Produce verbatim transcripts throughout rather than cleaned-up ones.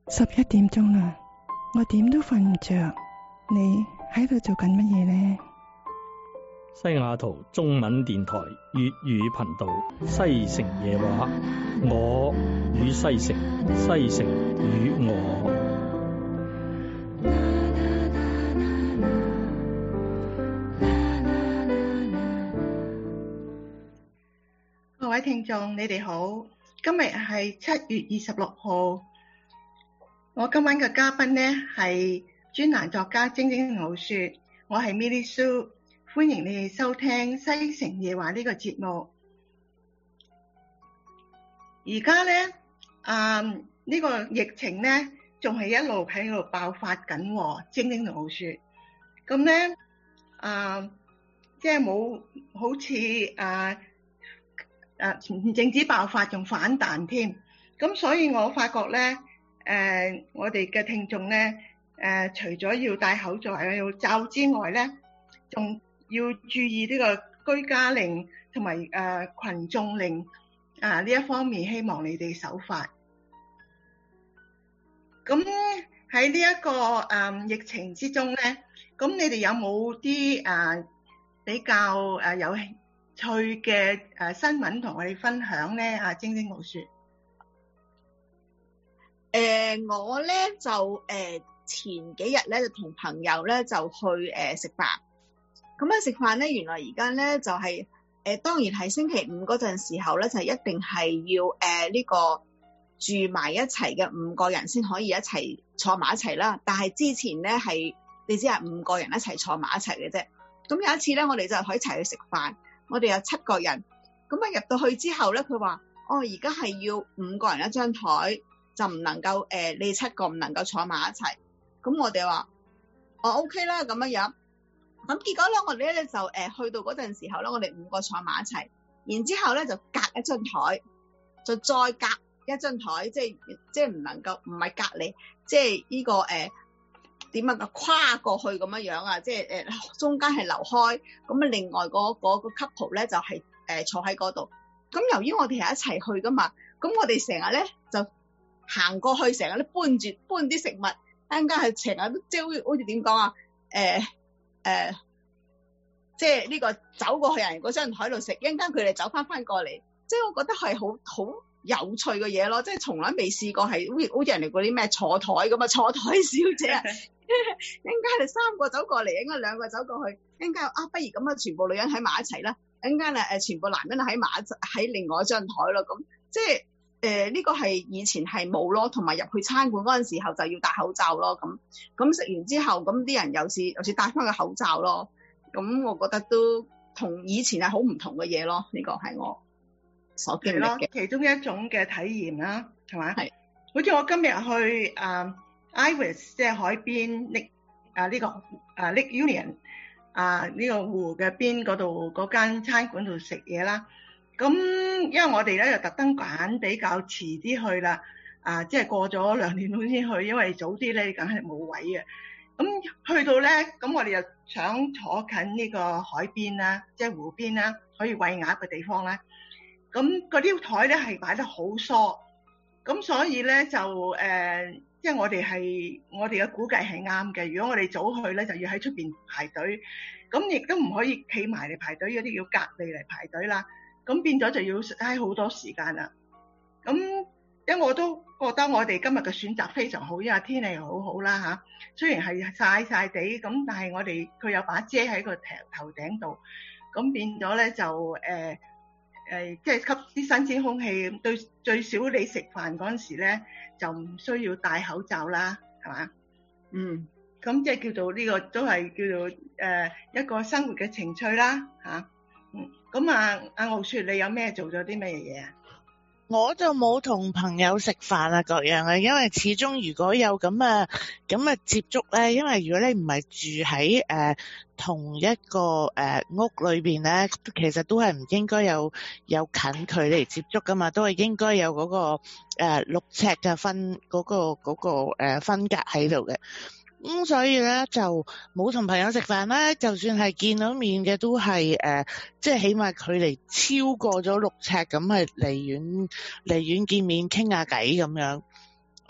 十一點鐘啦，我點都瞓唔着。你喺度做緊乜嘢呢？ 西雅圖中文電台粵語頻道西城夜話，我與西城，西城與我。 各位聽眾，你哋好，今日係七月二十六號。我今晚嘅嘉賓呢係專欄作家晶晶老雪，我係 Milly Sue， 歡迎你哋收聽西城夜話呢個節目。而家呢，啊呢、呢個疫情呢仲係一路喺度爆發緊，晶晶老雪。咁呢，啊即係冇好似啊誒唔淨止爆發，仲反彈添。咁所以我發覺呢。誒、呃，我哋嘅聽眾咧，誒、呃，除咗要戴口罩、要罩之外咧，仲要注意呢個居家令同埋誒群眾令啊呢一方面，希望你哋守法。咁喺呢一個誒、呃、疫情之中咧，咁你哋有冇啲誒比較誒有興趣嘅誒新聞同我哋分享咧？啊，晶晶老雪。 誒、呃，我咧就誒、呃、前幾日咧就同朋友咧就去誒食飯，咁咧食飯咧原來而家咧就係、是、誒、呃、當然係星期五嗰陣時候咧就一定係要誒呢、呃這個住埋一齊嘅五個人先可以一齊坐埋一齊啦。但係之前咧係你知係五個人一齊坐埋一齊嘅啫。咁有一次咧我哋就可以一齊去食飯，我哋有七個人，咁啊入到去之後咧佢話哦而家係要五個人一張台。就唔能夠誒、呃，你七個唔能夠坐埋一齊。咁我哋話，哦 OK 啦咁樣樣。咁結果咧，我哋咧就誒、呃、去到嗰陣時候咧，我哋五個坐埋一齊，然之後咧就隔一張台，就再隔一張台，即係即係唔能夠唔係隔離，即係呢、這個誒點樣嘅跨過去咁樣樣啊，即係誒、呃、中間係留開，咁啊另外嗰、那個 couple 咧就係、是、誒、呃、坐喺嗰度。咁由於我哋係一齊去噶嘛，咁我哋成日咧就行過去，成日都搬住搬啲食物，一陣間係成日都即係好似點講啊？誒誒，即係呢個走過去人嗰張台度食，一陣間佢哋走翻翻過嚟，即係我覺得係好好有趣嘅嘢咯，即係從來未試過係好似好似人哋嗰啲咩坐台咁啊，坐台小姐啊，一陣間你三個走過嚟，一陣間兩個走過去，一陣間啊不如咁啊，全部女人喺埋一齊啦，一陣間誒誒全部男人喺埋一喺另外一張台咯，咁即係。誒、呃、呢、這個係以前係冇咯，同埋入去餐館嗰陣時候就要戴口罩咯。咁咁食完之後，咁啲人有時有時戴翻個口罩咯。咁我覺得都同以前係好唔同嘅嘢咯。呢、這個係我所經歷嘅其中一種嘅體驗啦，係嘛？ 係。 好似我今日去誒 Iris 即係海邊呢啊呢個啊 Lake Union 啊呢個湖嘅邊嗰度嗰間餐館度食嘢啦。咁因為我哋咧就特登揀比較遲啲去啦，啊，即係過咗兩點鐘先去，因為早啲咧梗係冇位嘅。咁去到咧，咁我哋又想坐近呢個海邊啦，即係湖邊啦，可以餵鴨嘅地方啦。咁嗰啲台咧係擺得好疏，咁所以咧就誒，即係我哋係我哋嘅估計係啱嘅。如果我哋早去咧，就要喺出邊排隊，咁亦都唔可以企埋嚟排隊，嗰啲要隔離嚟排隊啦。咁變咗就要嘥好多時間啦。咁因為我都覺得我哋今日嘅選擇非常好，因為天氣好好啦嚇。雖然係曬曬地，咁但係我哋佢有把遮喺個頭頭頂度，咁變咗咧就誒誒，即係吸啲新鮮空氣。對，最少你食飯嗰陣時咧就唔需要戴口罩啦，係嘛？嗯，咁即係叫做呢個都係叫做誒一個生活嘅情趣啦嚇。嗯，咁啊，阿傲雪，你有咩做咗啲咩嘢啊？ 我就冇同朋友食飯啊，各樣啊，因為始終如果有咁啊咁啊接觸咧，因為如果你唔係住喺誒、呃、同一個誒、呃、屋裏邊咧，其實都係唔應該有有近距離接觸噶嘛，都係應該有嗰、那個誒、呃、六尺嘅分嗰、那個嗰、那個誒、呃、分隔喺度嘅。咁、嗯、所以咧就冇同朋友食飯啦，就算係見到面嘅都係誒、呃，即係起碼距離超過咗六尺咁，係離遠離遠見面傾下偈咁樣。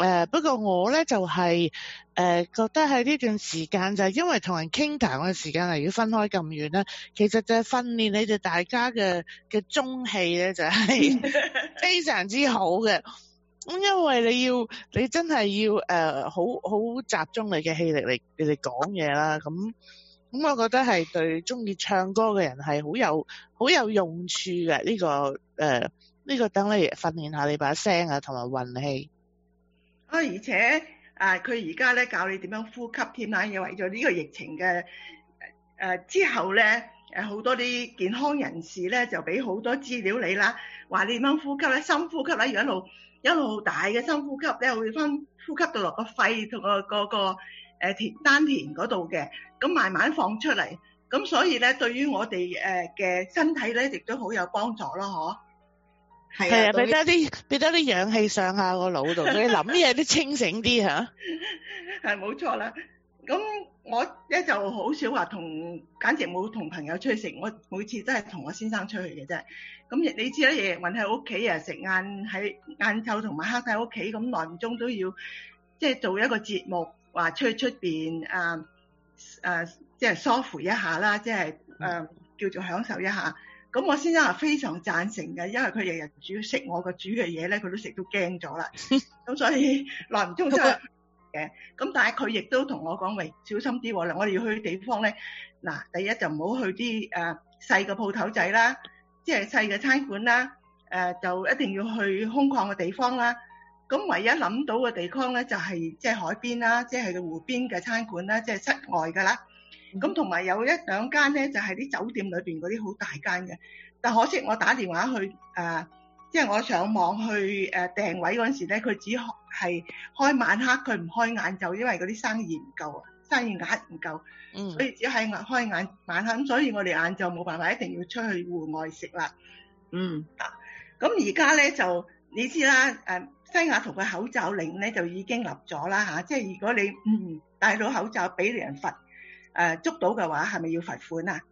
呃、不過我咧就係、是、誒、呃、覺得喺呢段時間就係因為同人傾談嘅時間係要分開咁遠啦，其實就係訓練你哋大家嘅嘅中氣咧，就係、是、非常之好嘅。咁因為你要你真係要誒好好集中你嘅氣力嚟你哋講嘢啦，咁咁我覺得係對中意唱歌嘅人係好有好有用處嘅呢、這個誒呢、呃這個等你訓練下你把聲啊同埋運氣。 啊，而且啊，佢而家咧教你點樣呼吸添啦，又為咗呢個疫情嘅誒、呃、之後咧，誒好多啲健康人士咧就俾好多資料你啦，話你點樣呼吸咧，深呼吸啦，如果一路一路大嘅深呼吸咧，會分呼吸到落個肺同個個個誒田丹田嗰度嘅，咁慢慢放出嚟，咁所以咧對於我哋誒嘅身體咧，亦都好有幫助咯，嗬。 係啊，俾多啲俾多啲氧氣上下個腦度，你諗嘢都清醒啲吓。 係冇錯啦。咁我咧就好少話同，簡直冇同朋友出去食，我每次都係同我先生出去嘅啫。咁你知啦，夜韞喺屋企啊，食晏喺晏晝同埋黑喺屋企，咁耐唔中都要即係做一個節目，話出去出邊啊啊，即係疏乎一下啦，即係誒叫做享受一下。咁我先生係非常贊成嘅，因為佢日日煮食我個煮嘅嘢咧，佢都食到驚咗啦。咁所以耐唔中真係嘅。咁但係佢亦都同我講，喂，小心啲喎。嗱，我哋要去地方咧，嗱，第一就唔好去啲誒細嘅鋪頭仔啦，即係細嘅餐館啦。誒、呃、就一定要去空曠嘅地方啦。咁唯一諗到嘅地方咧，就係即係海邊啦，即係湖邊嘅餐館啦，即係室外㗎啦。咁同埋有一兩間咧，就係、是、啲酒店裏邊嗰啲好大間嘅，但可惜我打電話去誒，即、呃、係、就是、我上網去誒、呃、訂位嗰陣時咧，佢只係開晚黑，佢唔開晏晝，因為嗰啲生意唔夠啊，生意額唔夠，嗯，所以只係開晏晚黑，所以我哋晏晝冇辦法，一定要出去戶外食啦。嗯，啊，咁而家咧就你知啦，誒、呃、西雅圖嘅口罩令咧就已經立咗啦嚇，即係如果你唔戴到口罩俾人罰。誒、呃、捉到嘅話，係咪要罰款啊？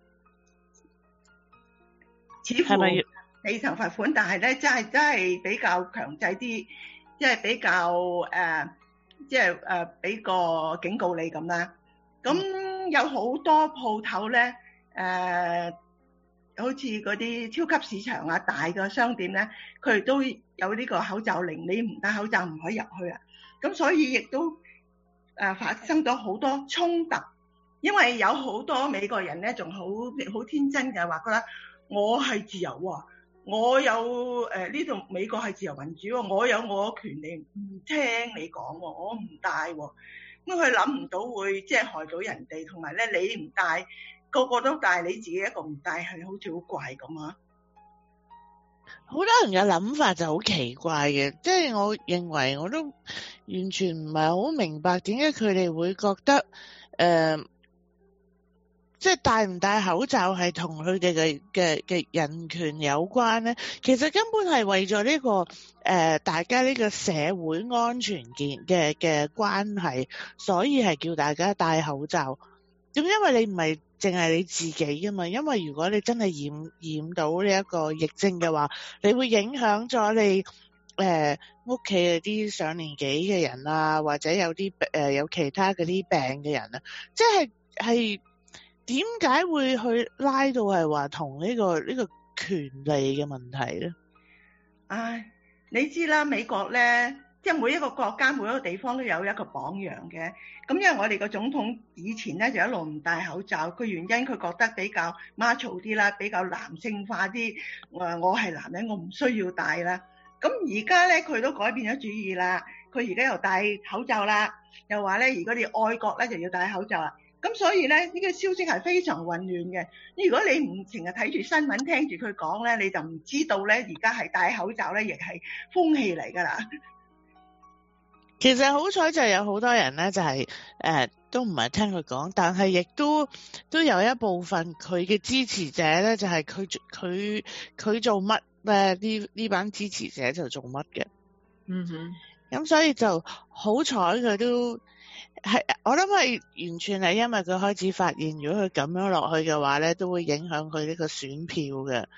似乎未曾罰款，但係咧，真係真係比較強制啲，即係比較誒，即係誒俾個警告你咁啦。咁有好多鋪頭咧，誒、呃，好似嗰啲超級市場啊、大嘅商店咧，佢哋都有呢個口罩令，你唔戴口罩唔可以入去啊。咁所以亦都誒、呃、發生咗好多衝突。因為有好多美國人咧，仲好好天真嘅話覺得我係自由喎，我有誒呢度美國係自由民主喎，我有我權利唔聽你講喎，我唔戴喎，咁佢諗唔到會即係害到人哋，同埋咧你唔戴，個個都戴，你自己一個唔戴係好似好怪咁啊！ 好多人嘅諗法就好奇怪嘅，即係我認為我都完全唔係好明白點解佢哋會覺得誒。呃即係戴唔戴口罩係同佢哋嘅嘅嘅人權有關咧，其實根本係為咗呢、這個誒、呃、大家呢個社會安全嘅嘅嘅關係，所以係叫大家戴口罩。咁因為你唔係淨係你自己噶嘛，因為如果你真係染染到呢一個疫症嘅話，你會影響咗你誒屋企嗰啲上年紀嘅人啊，或者有啲誒、呃、有其他嗰啲病嘅人啊，即係係。點解會去拉到係話同呢個呢、呢個權利嘅問題咧？ 唉，你知啦，美國咧，即係每一個國家每一個地方都有一個榜樣嘅。咁因為我哋個總統以前咧就一路唔戴口罩，個原因佢覺得比較 macho 啲啦，比較男性化啲。我我係男人，我唔需要戴啦。咁而家咧佢都改變咗主意啦，佢而家又戴口罩啦，又話咧如果你愛國咧就要戴口罩啦。咁所以咧，呢、呢個消息係非常混亂嘅。如果你唔成日睇住新聞，聽住佢講咧，你就唔知道咧，而家係戴口罩咧，亦係風氣嚟㗎啦。 其實好彩就有好多人咧，就係、是、誒、呃、都唔係聽佢講，但係亦都都有一部分佢嘅支持者咧，就係佢佢佢做乜咧？呢呢班支持者就做乜嘅。嗯哼。咁所以就好彩佢都。係，我諗係完全係因為佢開始發現，如果佢咁樣落去嘅話咧，都會影響佢呢個選票嘅。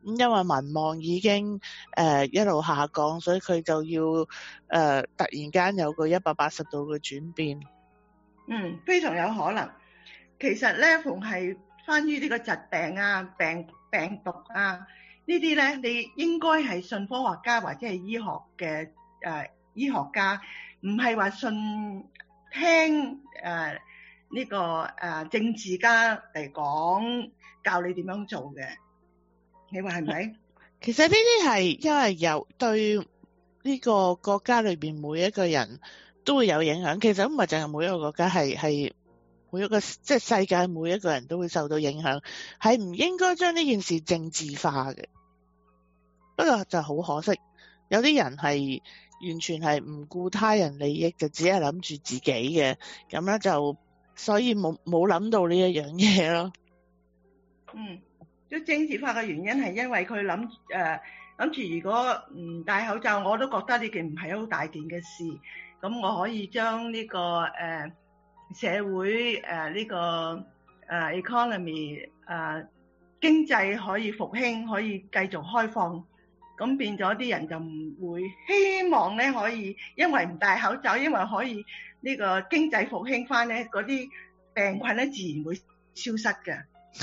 咁因為民望已經誒、呃、一路下降，所以佢就要誒、呃、突然間有個一百八十度嘅轉變。 嗯，非常有可能。其實咧，逢係關於呢個疾病啊、病病毒啊呢啲咧，你應該係信科學家或者係醫學嘅誒、呃、醫學家，唔係話信聽誒呢、呃這個誒、呃、政治家嚟講教你點樣做嘅。你話係咪？ 其實呢啲係因為有對呢個國家裏邊每一個人都會有影響。其實唔係淨係每一個國家，係係每一個即係世界每一個人都會受到影響，係唔應該將呢件事政治化嘅。不過就好可惜，有啲人係完全係唔顧他人利益，就只係諗住自己嘅，咁咧就所以冇冇諗到呢一樣嘢咯。 嗯。即政治化嘅原因係因為佢諗誒諗住如果唔戴口罩，我都覺得呢件唔係好大件嘅事。咁我可以將呢、這個誒、呃、社會誒呢、呃這個誒、呃、economy 誒、呃、經濟可以復興，可以繼續開放。咁變咗啲人就唔會希望咧可以因為唔戴口罩，因為可以呢個經濟復興翻咧，嗰啲病菌咧自然會消失嘅。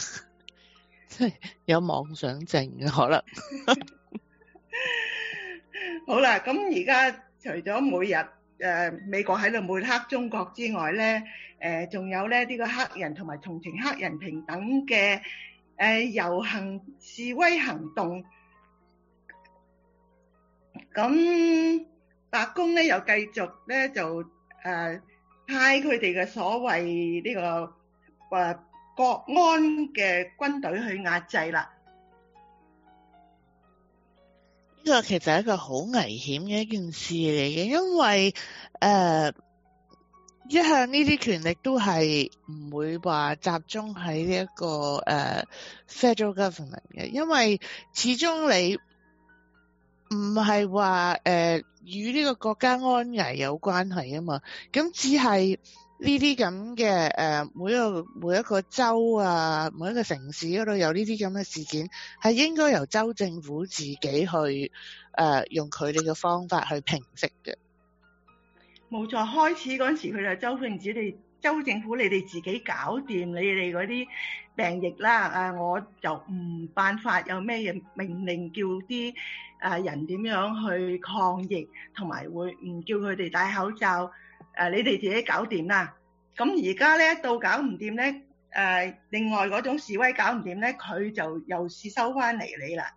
有妄想症嘅可能。 好啦，咁而家除咗每日誒、呃、美國喺度抹黑中國之外咧，誒仲有咧呢個黑人同埋同情黑人平等嘅誒遊行示威行動。咁白宮咧又繼續咧就誒、呃、派佢哋嘅所謂呢、這個誒。呃國安嘅軍隊去壓制啦， 呢個其實係一個好危險嘅一件事嚟嘅，因為誒、呃、一向呢啲權力都係唔會話集中喺呢一個誒、呃、federal government 嘅，因為始終你唔係話誒與呢個國家安危有關係啊嘛，咁只係。呢啲咁嘅誒，每一個每一個州啊，每一個城市嗰度有呢啲咁嘅事件，係應該由州政府自己去誒、呃、用佢哋嘅方法去平息嘅。 冇錯，開始嗰陣時佢就州政府你州政府你哋自己搞掂你哋嗰啲病疫啦，啊我就唔辦法有咩嘢命令叫啲誒人點樣去抗疫，同埋會唔叫佢哋戴口罩。誒、呃，你哋自己搞掂啦。咁而家咧到搞唔掂咧，誒、呃，另外嗰種示威搞唔掂咧，佢就又試收翻嚟你啦。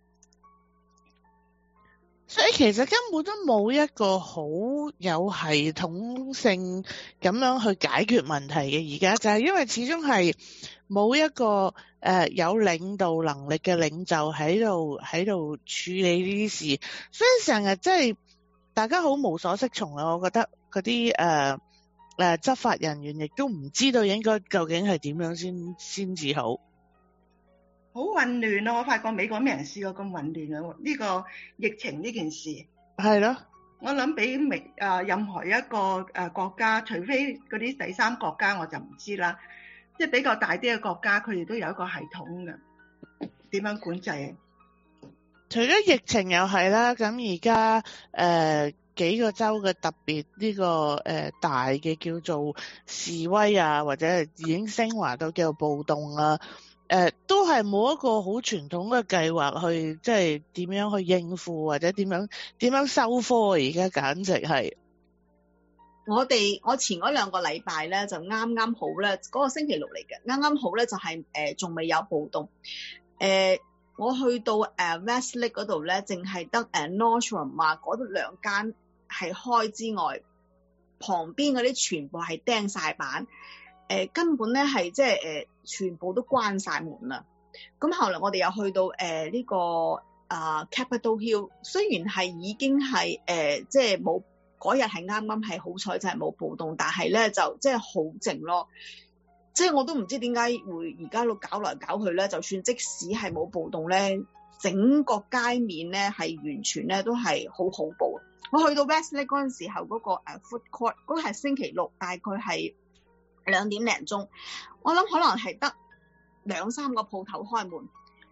所以其實根本都冇一個好有系統性咁樣去解決問題嘅。而家就係因為始終係冇一個誒、呃、有領導能力嘅領袖喺度喺度處理呢啲事，所以成日即係大家好無所適從啊！我覺得。嗰啲誒誒執法人員亦都唔知道應該究竟係點樣先先至好， 好混亂啊！我發覺美國未人試過咁混亂啊！呢、這個疫情呢件事係咯， 我諗比美誒任何一個誒國家，除非嗰啲第三國家我就唔知啦。即係比較大啲嘅國家，佢哋都有一個系統嘅點樣管制啊。 除咗疫情又係啦，咁而家誒。幾個州嘅特別呢、這個誒、呃、大嘅叫做示威啊，或者係已經升華到叫做暴動啊，誒、呃、都係冇一個好傳統嘅計劃去即係點樣去應付或者點樣點樣收科，而家簡直係我哋我前嗰兩個禮拜咧就啱啱好咧，嗰、那個星期六嚟嘅，啱啱好咧就係誒仲未有暴動，誒、呃、我去到誒、呃、Westlake 嗰度咧，淨係得誒 Nordstrom 啊嗰度兩間。係開之外，旁邊嗰啲全部係釘晒板，誒、呃、根本咧係即係誒全部都關晒門啦。咁後來我哋又去到誒呢、呃這個啊、呃、Capitol Hill，雖然係已經係誒即係冇嗰日係啱啱係好彩就係冇暴動，但係咧就即係好靜咯。即係我都唔知點解會而家都搞來搞去咧，就算即使係冇暴動咧，整個街面咧係完全咧都係好恐怖。我去到 Westlake 嗰陣時候，嗰、那個誒 food court 嗰個係星期六，大概係兩點零鐘。我諗可能係得兩三個鋪頭開門，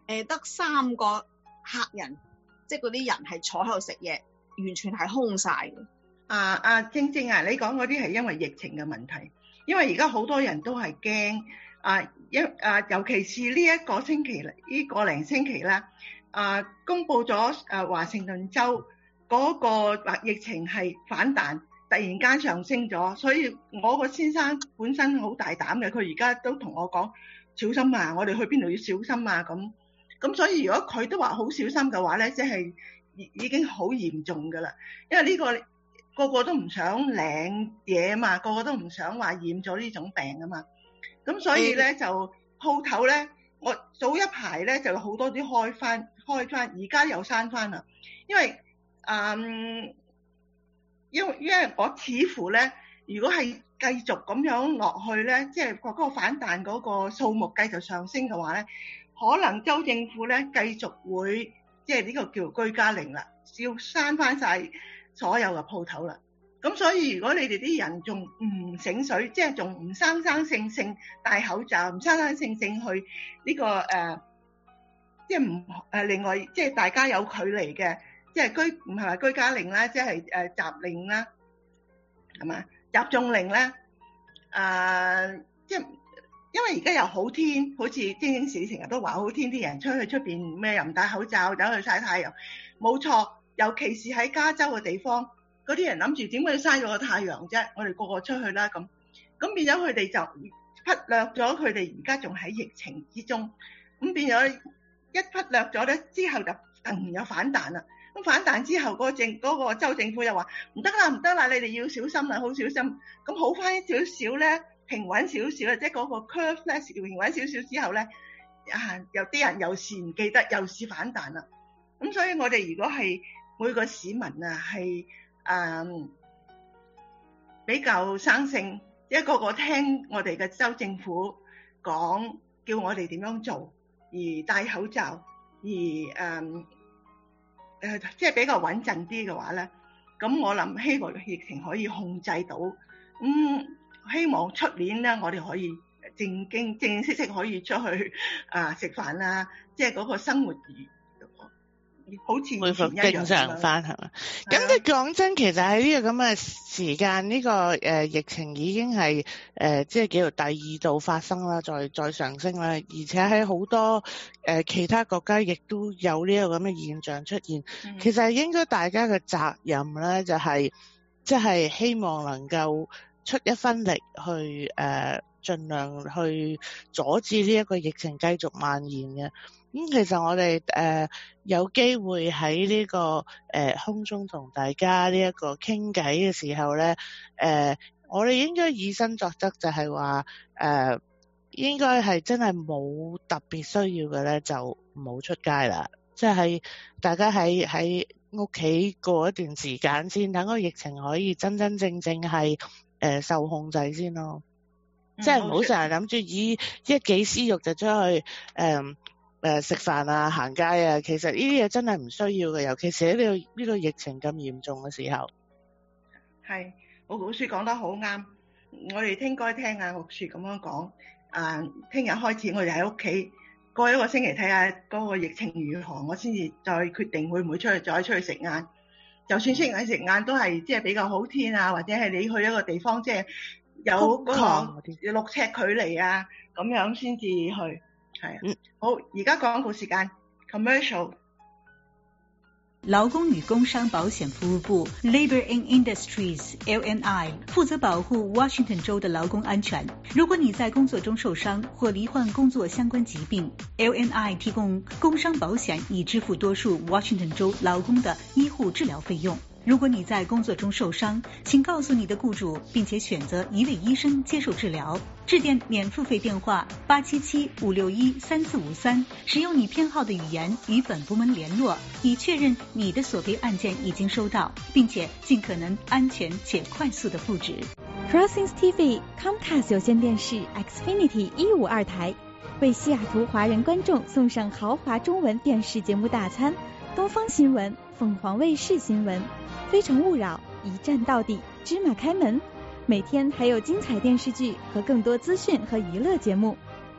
誒得三個客人，即係嗰啲人係坐喺度食嘢，完全係空晒嘅。 啊啊，正正啊，你講嗰啲係因為疫情嘅問題，因為而家好多人都係驚啊，一啊，尤其是呢一個星期呢、呢個零星期啦，啊，公佈咗誒華盛頓州嗰個疫情係反彈，突然間上升咗，所以我個先生本身好大膽嘅，佢而家都同我講小心啊，我哋去邊度要小心啊咁。咁所以如果佢都話好小心嘅話咧，即係已已經好嚴重㗎啦，因為呢個個個都唔想領嘢啊嘛，個個都唔想話染咗呢種病啊嘛。咁所以咧就鋪頭咧，我早一排咧就好多啲開翻開翻，而家又閂翻啦。因為嗯，因為因為我似乎咧，如果係繼續咁樣落去咧，即係個嗰個反彈嗰個數目繼續上升嘅話咧，可能州政府咧繼續會即係呢個叫居家令啦，要閂翻晒所有嘅鋪頭啦。咁所以如果你哋啲人仲唔醒水，即係仲唔生生性性戴口罩，唔生生性性去呢、這個誒、呃，即係唔誒另外即係大家有距離嘅，即係居唔係話居家令啦，即係誒集令啦，係嘛？集中令咧，啊、呃，即係因為而家又好天，好似精英市成日都話好天，啲人出去出邊咩又唔戴口罩，走去曬太陽，冇錯，尤其是喺加州嘅地方。嗰啲人諗住點解要嘥咗個太陽啫？我哋個個出去啦咁，咁變咗佢哋就忽略咗佢哋而家仲喺疫情之中，咁變咗一忽略咗咧，之後就突然有反彈啦。咁反彈之後，嗰個政嗰個州政府又話唔得啦，唔得啦，你哋要小心啦，好小心。咁好翻少少咧，平穩少少啦，即係嗰個 curve 咧平穩少少之後咧，啊有啲人又是唔記得，又是反彈啦。咁所以我哋如果係每個市民啊係。誒、嗯，比較生性，一個個聽我哋嘅州政府講，叫我哋點樣做，而戴口罩，而誒誒、嗯呃，即係比較穩陣啲嘅話咧，咁我諗希望疫情可以控制到，咁、嗯、希望出年咧，我哋可以正經正正式式可以出去啊食飯啦，即係嗰個生活好似恢復正常翻係嘛？咁即係講真，其實喺呢個咁嘅時間，呢、呢個誒、呃、疫情已經係誒、呃、即係叫做第二度發生啦，再再上升啦，而且喺好多誒、呃、其他國家亦都有呢個咁嘅現象出現。嗯、其實係應該大家嘅責任咧，就係即係希望能夠出一分力去誒、呃、盡量去阻止呢一個疫情繼續蔓延嘅。咁、嗯、其實我哋誒、呃、有機會喺呢、這個誒、呃、空中同大家呢一個傾偈嘅時候咧，誒、呃、我哋應該以身作則，就係話誒應該係真係冇特別需要嘅咧，就唔好出街啦。即係大家喺喺屋企過一段時間先，等個疫情可以真真正正係誒、呃、受控制先咯。嗯、即係唔好成日諗住以一己私欲就出去誒。呃誒食飯啊，行街啊，其實呢啲嘢真係唔需要嘅，尤其是喺呢個呢個疫情咁嚴重嘅時候。 係，我老師講得好啱，我哋應該聽阿玉樹咁樣講。啊，聽日開始我哋喺屋企過一個星期睇下嗰個疫情如何，我先至再決定會唔會出去再出去食晏。就算出去食晏都係即係比較好天啊，或者係你去一個地方即係有嗰個六尺距離啊，咁樣先至去。係啊，嗯，好，而家廣告時間 commercial。 勞工與工商保險服務部 Labor and Industries L N I 負責保護 Washington 州的勞工安全。如果你在工作中受傷或罹患工作相關疾病， L N I 提供工傷保險以支付多數 Washington 州勞工的醫護治療費用。如果你在工作中受傷，請告訴你的雇主，並且選擇一位醫生接受治療。致電免付費電話八七七五六一三四五三，使用你偏好的語言與本部門聯絡，以確認你的索賠案件已經收到，並且盡可能安全且快速的復職。 Crossings T V Comcast 有線電視 Xfinity 一五二台，為西雅圖華人觀眾送上豪華中文電視節目大餐，東方新聞、鳳凰衛視新聞、非誠勿擾、一站到底、芝麻開門，每天還有精彩電視劇和更多資訊和娛樂節目。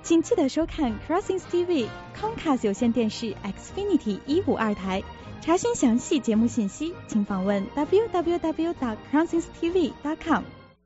請記得收看 Crossings T V Comcast 有線電視 Xfinity 一五二台。查詢詳細節目信息，請訪問 w w w dot crossings t v dot com。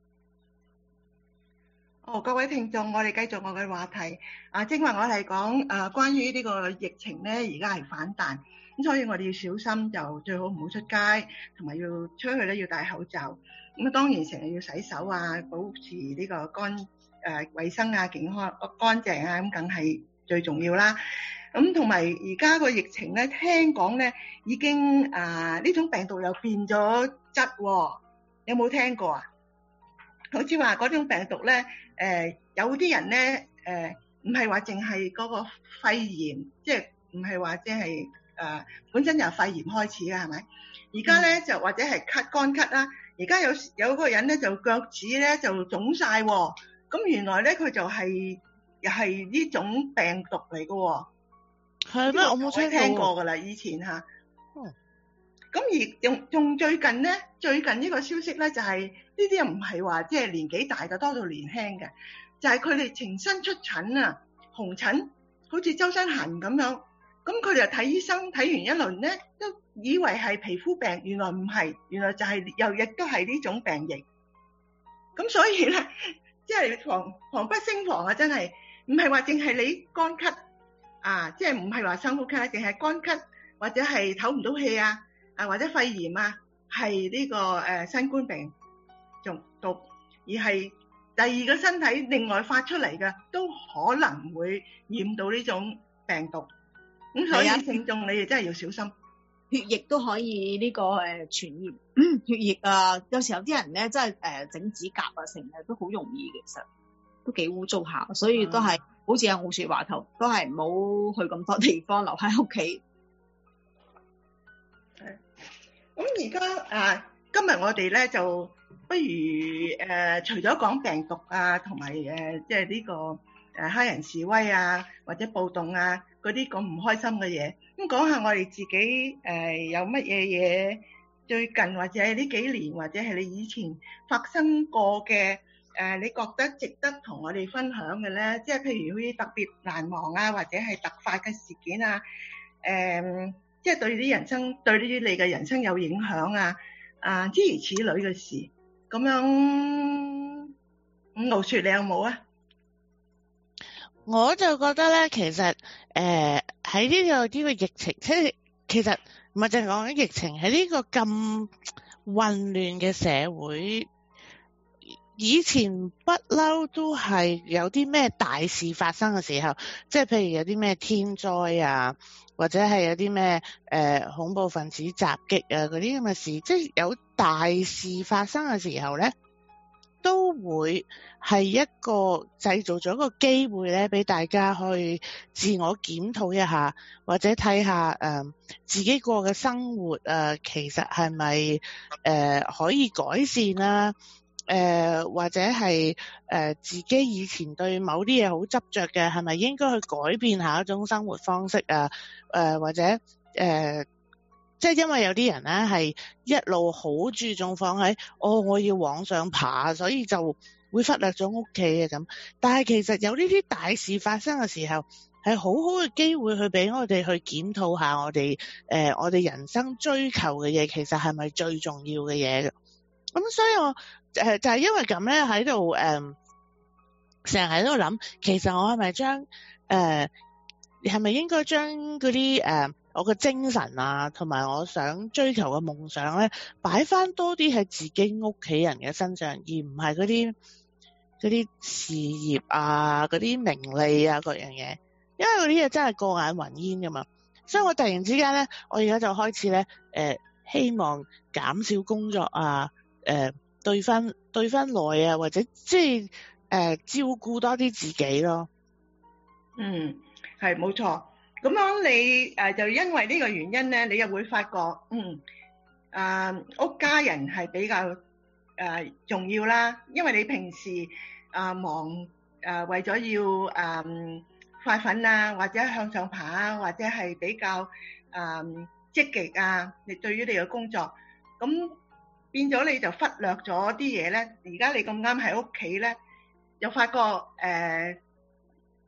哦，各位聽眾，我哋繼續我嘅話題。啊，正話我係講誒關於呢個疫情咧，而家係反彈，咁所以我哋要小心，就最好唔好出街，同埋要出去咧要戴口罩。咁啊，當然成日要洗手啊，保持呢個乾誒衞生啊、健康乾淨啊，咁梗係最重要啦。咁同埋而家個疫情咧，聽講咧已經啊呢種病毒又變咗質喎，有冇聽過啊？好似話嗰種病毒咧，誒、呃、有啲人咧，誒唔係話淨係嗰個肺炎，即係唔係話即係誒本身由肺炎開始嘅係咪？而家咧就或者係咳乾咳啦，而家有有個人咧就腳趾咧就腫晒喎，咁原來咧佢就係又係呢種病毒嚟嘅喎。 係咩？我冇聽過。 聽過㗎啦，以前嚇。 哦。 咁而仲仲最近咧，最近呢個消息咧就係呢啲又唔係話即係年紀大嘅多到年輕嘅，就係佢哋全身出疹啊，紅疹，好似周身痕咁樣。咁佢哋就睇醫生，睇完一輪咧，都以為係皮膚病，原來唔係，原來就係、是、又亦都係呢種病型。咁所以咧，即係防防不勝防啊！真係唔係話淨係你乾咳啊，即係唔係話傷風咳，淨係乾咳或者係唞唔到氣啊。啊，或者肺炎啊，係呢、這個誒、呃、新冠病毒，而係第二個身體另外發出嚟嘅，都可能會染到呢種病毒。咁所以聽眾你哋真係要小心。 血液都可以呢、這個誒、呃、傳染，血液啊，有時候有啲人咧真係誒整指甲啊，成日都好容易嘅，其實都幾污糟下，所以都係、嗯、好似阿奧雪話頭，都係唔好去咁多地方，留喺屋企。 咁而家啊，今日我哋咧就不如誒、呃，除咗講病毒啊，同埋誒，即係呢個誒黑人示威啊，或者暴動啊，嗰啲咁唔開心嘅嘢，咁講下我哋自己誒、呃、有乜嘢嘢最近或者係呢幾年，或者係你以前發生過嘅誒、呃，你覺得值得同我哋分享嘅咧？即係譬如好似特別難忘啊，或者係突發嘅事件啊，誒、呃。即係對啲人生，對於你嘅人生有影響啊！啊，諸如此類嘅事，咁樣，咁奧雪你有冇啊？ 我就覺得咧，其實誒喺呢個呢、呢個疫情，即係其實唔係淨係講緊疫情，喺呢個咁混亂嘅社會，以前不嬲都係有啲咩大事發生嘅時候，即係譬如有啲咩天災啊。或者係有啲咩誒恐怖分子襲擊啊嗰啲咁嘅事，即係有大事發生嘅時候咧，都會係一個製造咗一個機會咧，俾大家去自我檢討一下，或者睇下誒、呃、自己過嘅生活啊、呃，其實係咪誒可以改善啦、啊？誒、呃、或者係誒、呃、自己以前對某啲嘢好執着嘅，係咪應該去改變下一種生活方式啊？誒、呃、或者誒、呃，即係因為有啲人咧係一路好注重放喺哦，我要往上爬，所以就會忽略咗屋企嘅咁。但係其實有呢啲大事發生嘅時候，係好好嘅機會去俾我哋去檢討下我哋誒、呃、我哋人生追求嘅嘢，其實係咪最重要嘅嘢嘅？咁所以我誒、呃、就係、是、因為咁咧，喺度誒成日喺度諗，其實我係咪將誒係咪應該將嗰啲誒我嘅精神啊，同埋我想追求嘅夢想咧，擺翻多啲喺自己屋企人嘅身上，而唔係嗰啲嗰啲事業啊、嗰啲名利啊各樣嘢，因為嗰啲嘢真係過眼雲煙噶嘛。所以我突然之間咧，我而家就開始咧誒、呃、希望減少工作啊。誒、呃，對分對分耐啊，或者即係誒照顧多啲自己咯。 嗯，係冇錯。咁樣你誒、呃、就因為呢個原因咧，你又會發覺，嗯，啊、呃、屋家人係比較誒、呃、重要啦。因為你平時啊、呃、忙誒、呃、為咗要誒、呃、快粉啊，或者向上爬啊，或者係比較誒、呃、積極啊，你對於你嘅工作咁。變咗你就忽略咗啲嘢咧，而家你咁啱喺屋企咧，又發覺誒、呃，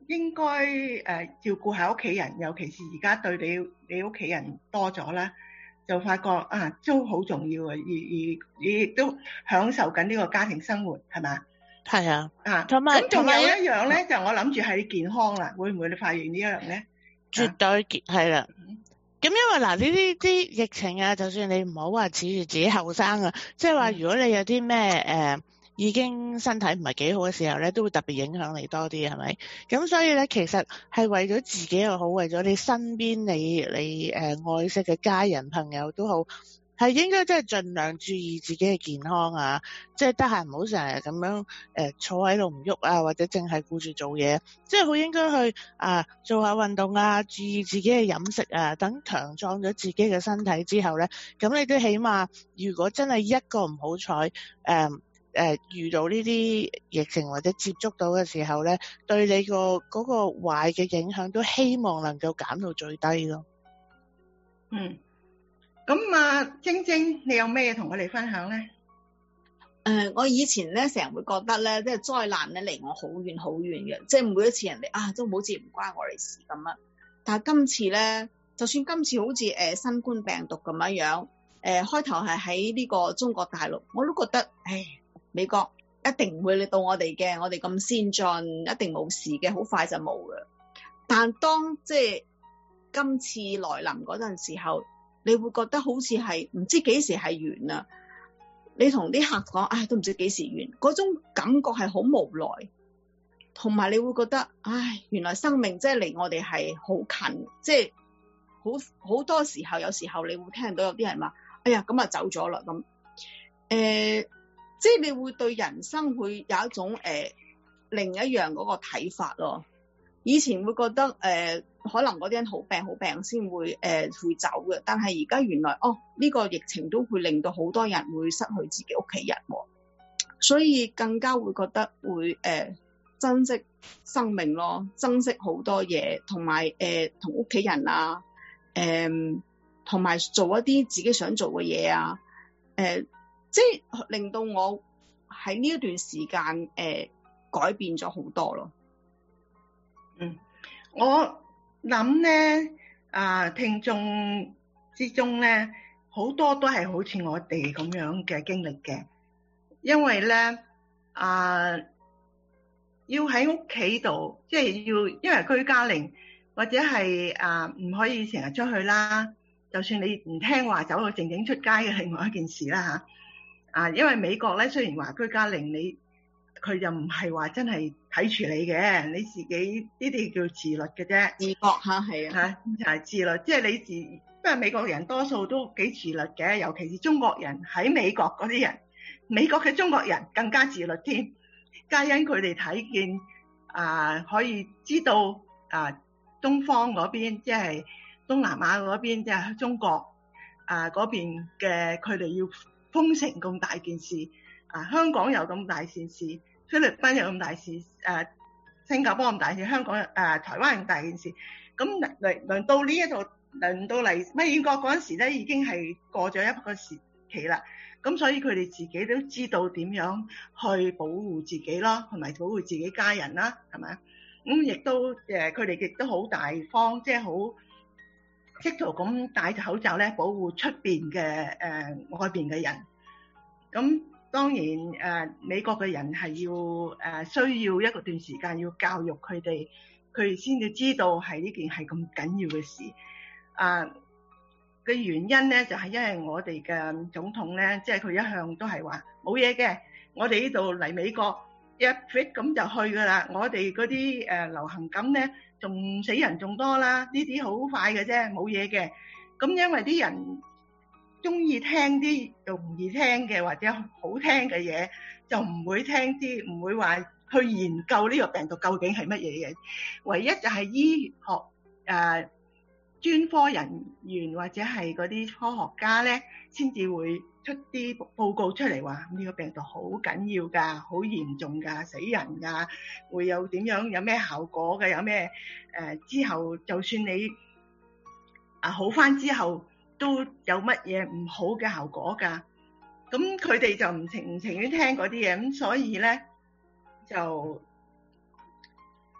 應該誒、呃、照顧下屋企人，尤其是而家對你你屋企人多咗啦，就發覺啊都好重要啊，而而你亦都享受緊呢個家庭生活，係咪？ 係啊， 啊， 同埋咁仲有同埋一樣咧，就我諗住係健康啦，會唔會你發現呢一樣咧？ 絕對健係啦。咁因為嗱呢啲啲疫情啊，就算你唔好話恃住自己後生啊，即係話如果你有啲咩誒已經身體唔係幾好嘅時候咧，都會特別影響你多啲，係咪？咁所以咧，其實係為咗自己又好，為咗你身邊你你誒、呃、愛惜嘅家人朋友都好，係應該真係盡量注意自己嘅健康啊！即係得閒唔好成日咁樣誒、呃、坐喺度唔喐啊，或者淨係顧住做嘢，即係好應該去啊做下運動啊，注意自己嘅飲食啊，等強壯咗自己嘅身體之後咧，咁你都起碼如果真係一個唔好彩誒誒遇到呢啲疫情或者接觸到嘅時候咧，對你個嗰個壞嘅影響都希望能夠減到最低咯。 嗯。咁啊，晶晶，你有咩同我哋分享咧？ 誒、呃，我以前咧成日會覺得咧，即係災難咧離我好遠好遠嘅，即係每一次人哋啊都好似唔關我哋事咁啊。但係今次咧，就算今次好似誒、呃、新冠病毒咁樣樣，誒、呃、開頭係喺呢個中國大陸，我都覺得，唉，美國一定唔會到我哋嘅，我哋咁先進，一定冇事嘅，好快就冇嘅。但當即係今次來臨嗰陣時候，你會覺得好似係唔知幾時係完啊！你同啲客講，唉，都唔知幾時完，嗰種感覺係好無奈，同埋你會覺得，唉，原來生命即係離我哋係好近，即係好好多時候，有時候你會聽到有啲人話，哎呀，咁啊走咗啦咁，誒、呃，即係你會對人生會有一種誒、呃、另一樣嗰個睇法咯。以前會覺得誒、呃，可能嗰啲人好病好病先會誒、呃、會走嘅，但係而家原來哦呢、這個疫情都會令到好多人會失去自己屋企人，所以更加會覺得會誒、呃、珍惜生命咯，珍惜好多嘢，同埋誒同屋企人啊，誒同埋做一啲自己想做嘅嘢啊，誒、呃、即係令到我喺呢一段時間誒、呃、改變咗好多咯。 嗯，我諗咧，啊，聽眾之中咧，好多都係好似我哋咁樣嘅經歷嘅，因為咧，啊，要喺屋企度，即係要因為居家令或者係啊唔可以成日出去啦，就算你唔聽話，走到靜靜出街嘅另外一件事啦吓，啊，因為美國咧雖然話居家令你。佢就唔係話真係睇住你嘅，你自己呢啲叫自律嘅啫， 自覺嚇係啊嚇就係自律，即係你自，因為美國人多數都幾自律嘅，尤其是中國人喺美國嗰啲人，美國嘅中國人更加自律添，皆因佢哋睇見啊，可以知道啊東方嗰邊，即係東南亞嗰邊，即係中國啊嗰邊嘅，佢哋要封城咁大件事，啊香港有咁大件事。菲律賓有咁大事，誒、呃、新加坡咁大事，香港誒、呃、台灣咁大件事，咁嚟輪到呢一度，輪到嚟美國嗰陣時咧，已經係過咗一個時期啦。咁所以佢哋自己都知道點樣去保護自己咯，同埋保護自己家人啦，係咪啊？咁亦都誒，佢哋亦都好大方，即係好適度咁戴住口罩咧，保護出邊嘅誒外邊嘅人。咁當然誒、呃，美國嘅人係要誒、呃、需要一個段時間要教育佢哋，佢哋先至知道係呢件係咁緊要嘅事。啊、呃、嘅原因咧，就係、是、因為我哋嘅總統咧，即係佢一向都係話冇嘢嘅，我哋呢度嚟美國一 fit 咁就去噶啦。我哋嗰啲誒流行感咧，仲死人仲多啦，呢啲好快嘅啫，冇嘢嘅。咁因為啲人中意聽啲容易聽嘅或者好聽嘅嘢，就唔會聽啲唔會話去研究呢個病毒究竟係乜嘢嘢。唯一就係醫學誒、呃、專科人員或者係嗰啲科學家咧，先至會出啲報告出嚟話呢個病毒好緊要㗎，好嚴重㗎，死人㗎，會有點樣有咩效果嘅，有咩誒、呃、之後就算你啊好返之後。都有乜嘢唔好嘅效果㗎，咁佢哋就唔情唔情願聽嗰啲嘢，咁所以咧就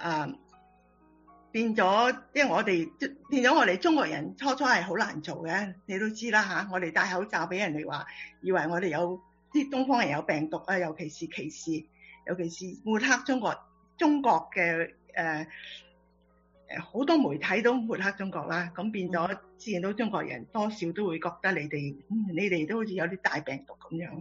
啊變咗，因為我哋變咗我哋中國人初初係好難做嘅，你都知啦嚇。我哋戴口罩俾人哋話，以為我哋有啲東方人有病毒啊，尤其是歧視，尤其是抹黑中國中國嘅誒誒好多媒體都抹黑中國啦。咁變咗見到中國人多少都會覺得你哋、嗯、你哋都好似有啲大病毒咁樣。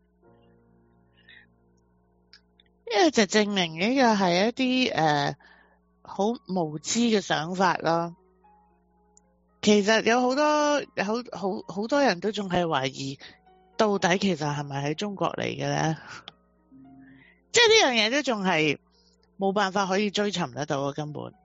呢個就證明呢個係一啲誒好無知嘅想法咯。其實有好多有好好好多人都仲係懷疑，到底其實係咪喺中國嚟嘅咧？即係呢樣嘢都仲係冇辦法可以追尋得到啊！根本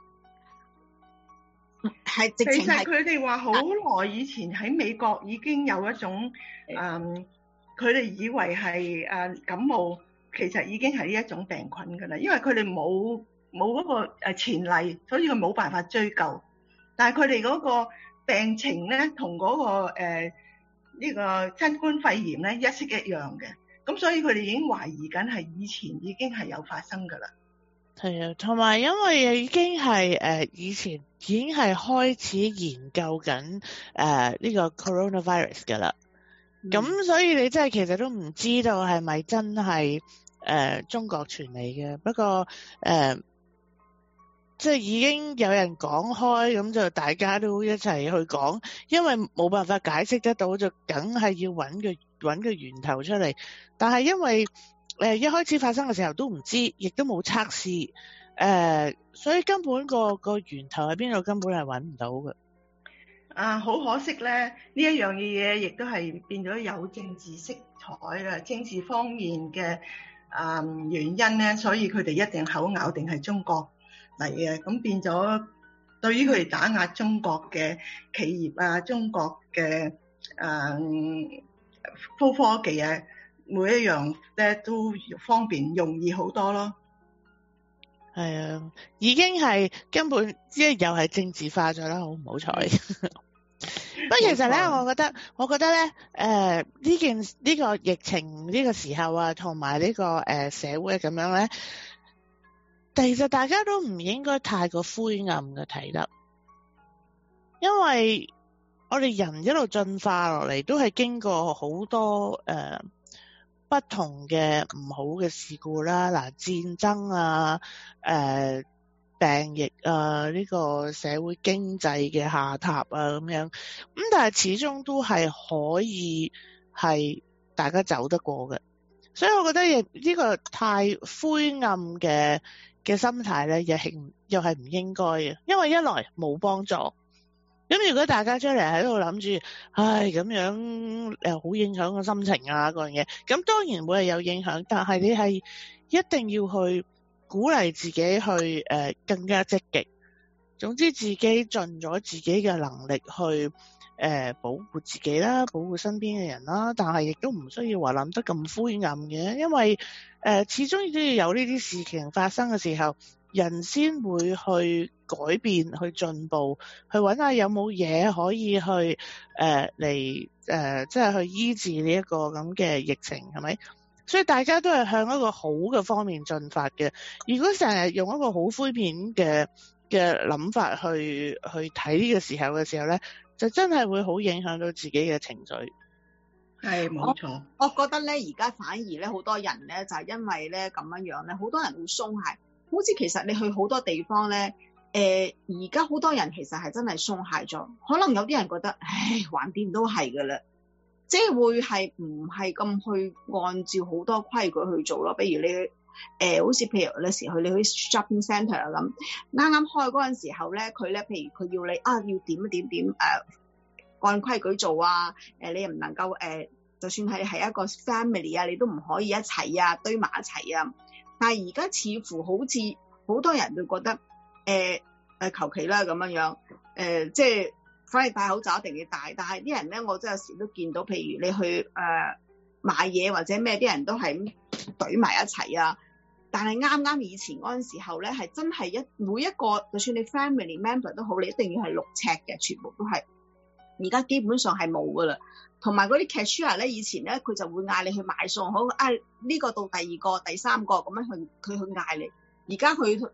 係直情係其實佢哋話好耐以前喺美國已經有一種誒，佢哋以為係誒感冒，其實已經係呢一種病菌㗎啦。因為佢哋冇冇嗰個誒前例，所以佢冇辦法追究。但係佢哋嗰個病情咧，同嗰個誒呢個新冠肺炎咧一式一樣嘅。咁所以佢哋已經懷疑緊係以前已經係有發生㗎啦。係啊，同埋因為已經係誒、呃、以前已經係開始研究緊誒呢個 coronavirus 㗎啦。咁、嗯、所以你真係其實都唔知道係咪真係誒、呃、中國傳嚟嘅。不過誒。呃即係已經有人講開，咁就大家都一齊去講，因為冇辦法解釋得到，就梗係要揾個揾個源頭出嚟。但係因為誒、呃、一開始發生嘅時候都唔知，亦都冇測試，誒、呃，所以根本個個源頭喺邊度根本係揾唔到嘅。 啊，好可惜咧，呢一樣嘅嘢亦都係變咗有政治色彩嘅，政治方面嘅啊、嗯、原因咧，所以佢哋一定口咬定係中國嚟嘅，咁變咗對於佢哋打壓中國嘅企業啊，中國嘅誒高科技啊，每一樣咧都方便容易好多咯。 係啊，已經係根本即係又係政治化咗啦，好唔好彩？不過其實咧，我覺得我覺得咧，誒、呃、呢件呢、呢個疫情呢個時候啊，同埋呢個誒、呃、社會咁樣咧。其實大家都唔應該太過灰暗嘅睇得，因為我哋人一路進化落嚟，都係經過好多誒、呃、不同嘅唔好嘅事故啦，嗱戰爭啊，誒、呃、病疫啊，呢、呢個社會經濟嘅下塌啊咁樣，咁但係始終都係可以係大家走得過嘅，所以我覺得亦呢個太灰暗嘅。嘅心態咧，又係又係唔應該嘅，因為一來冇幫助，咁如果大家出嚟喺度諗住，唉咁樣誒好影響個心情啊嗰樣嘢，咁當然會係有影響，但係你係一定要去鼓勵自己去誒、呃、更加積極，總之自己盡咗自己嘅能力去誒、呃、保護自己啦，保護身邊嘅人啦，但係亦都唔需要話諗得咁灰暗嘅，因為誒、呃，始終都要有呢啲事情發生嘅時候，人先會去改變、去進步、去揾下有冇嘢可以去誒嚟誒，即係去醫治呢一個咁嘅疫情，係咪？所以大家都係向一個好嘅方面進發嘅。如果成日用一個好灰片嘅嘅諗法去去睇呢個時候嘅時候咧，就真係會好影響到自己嘅情緒。 係冇錯， 我覺得咧，而家反而咧，好多人咧就係、是、因為咧咁樣樣咧，好多人會鬆懈。好似其實你去好多地方咧，誒而家好多人其實係真係鬆懈咗。可能有啲人覺得，唉，橫掂都係噶啦，即係會係唔係咁去按照好多規矩去做咯。比如你誒、呃，好似譬如有時去你去 shopping centre 咁，啱啱開嗰陣時候咧，佢咧譬如佢要你啊，要點一點點誒。呃按規矩做啊，誒你又唔能夠誒、呃，就算係係一個 family 啊，你都唔可以一齊啊，堆埋一齊啊。但係而家似乎好似好多人會覺得誒誒求其啦咁樣樣，誒、呃、即係反正戴口罩一定要戴。但係啲人咧，我真係有時都見到，譬如你去誒、呃、買嘢或者咩，啲人都係咁堆埋一齊啊。但係啱啱以前嗰陣時候咧，係真係一每一個，就算你 family member 都好，你一定要係六尺嘅，全部都係。而家基本上係冇噶啦，同埋嗰啲 cashier 咧，以前咧佢就會嗌你去買餸，好啊呢、呢個到第二個、第三個咁樣去佢去嗌你。而家佢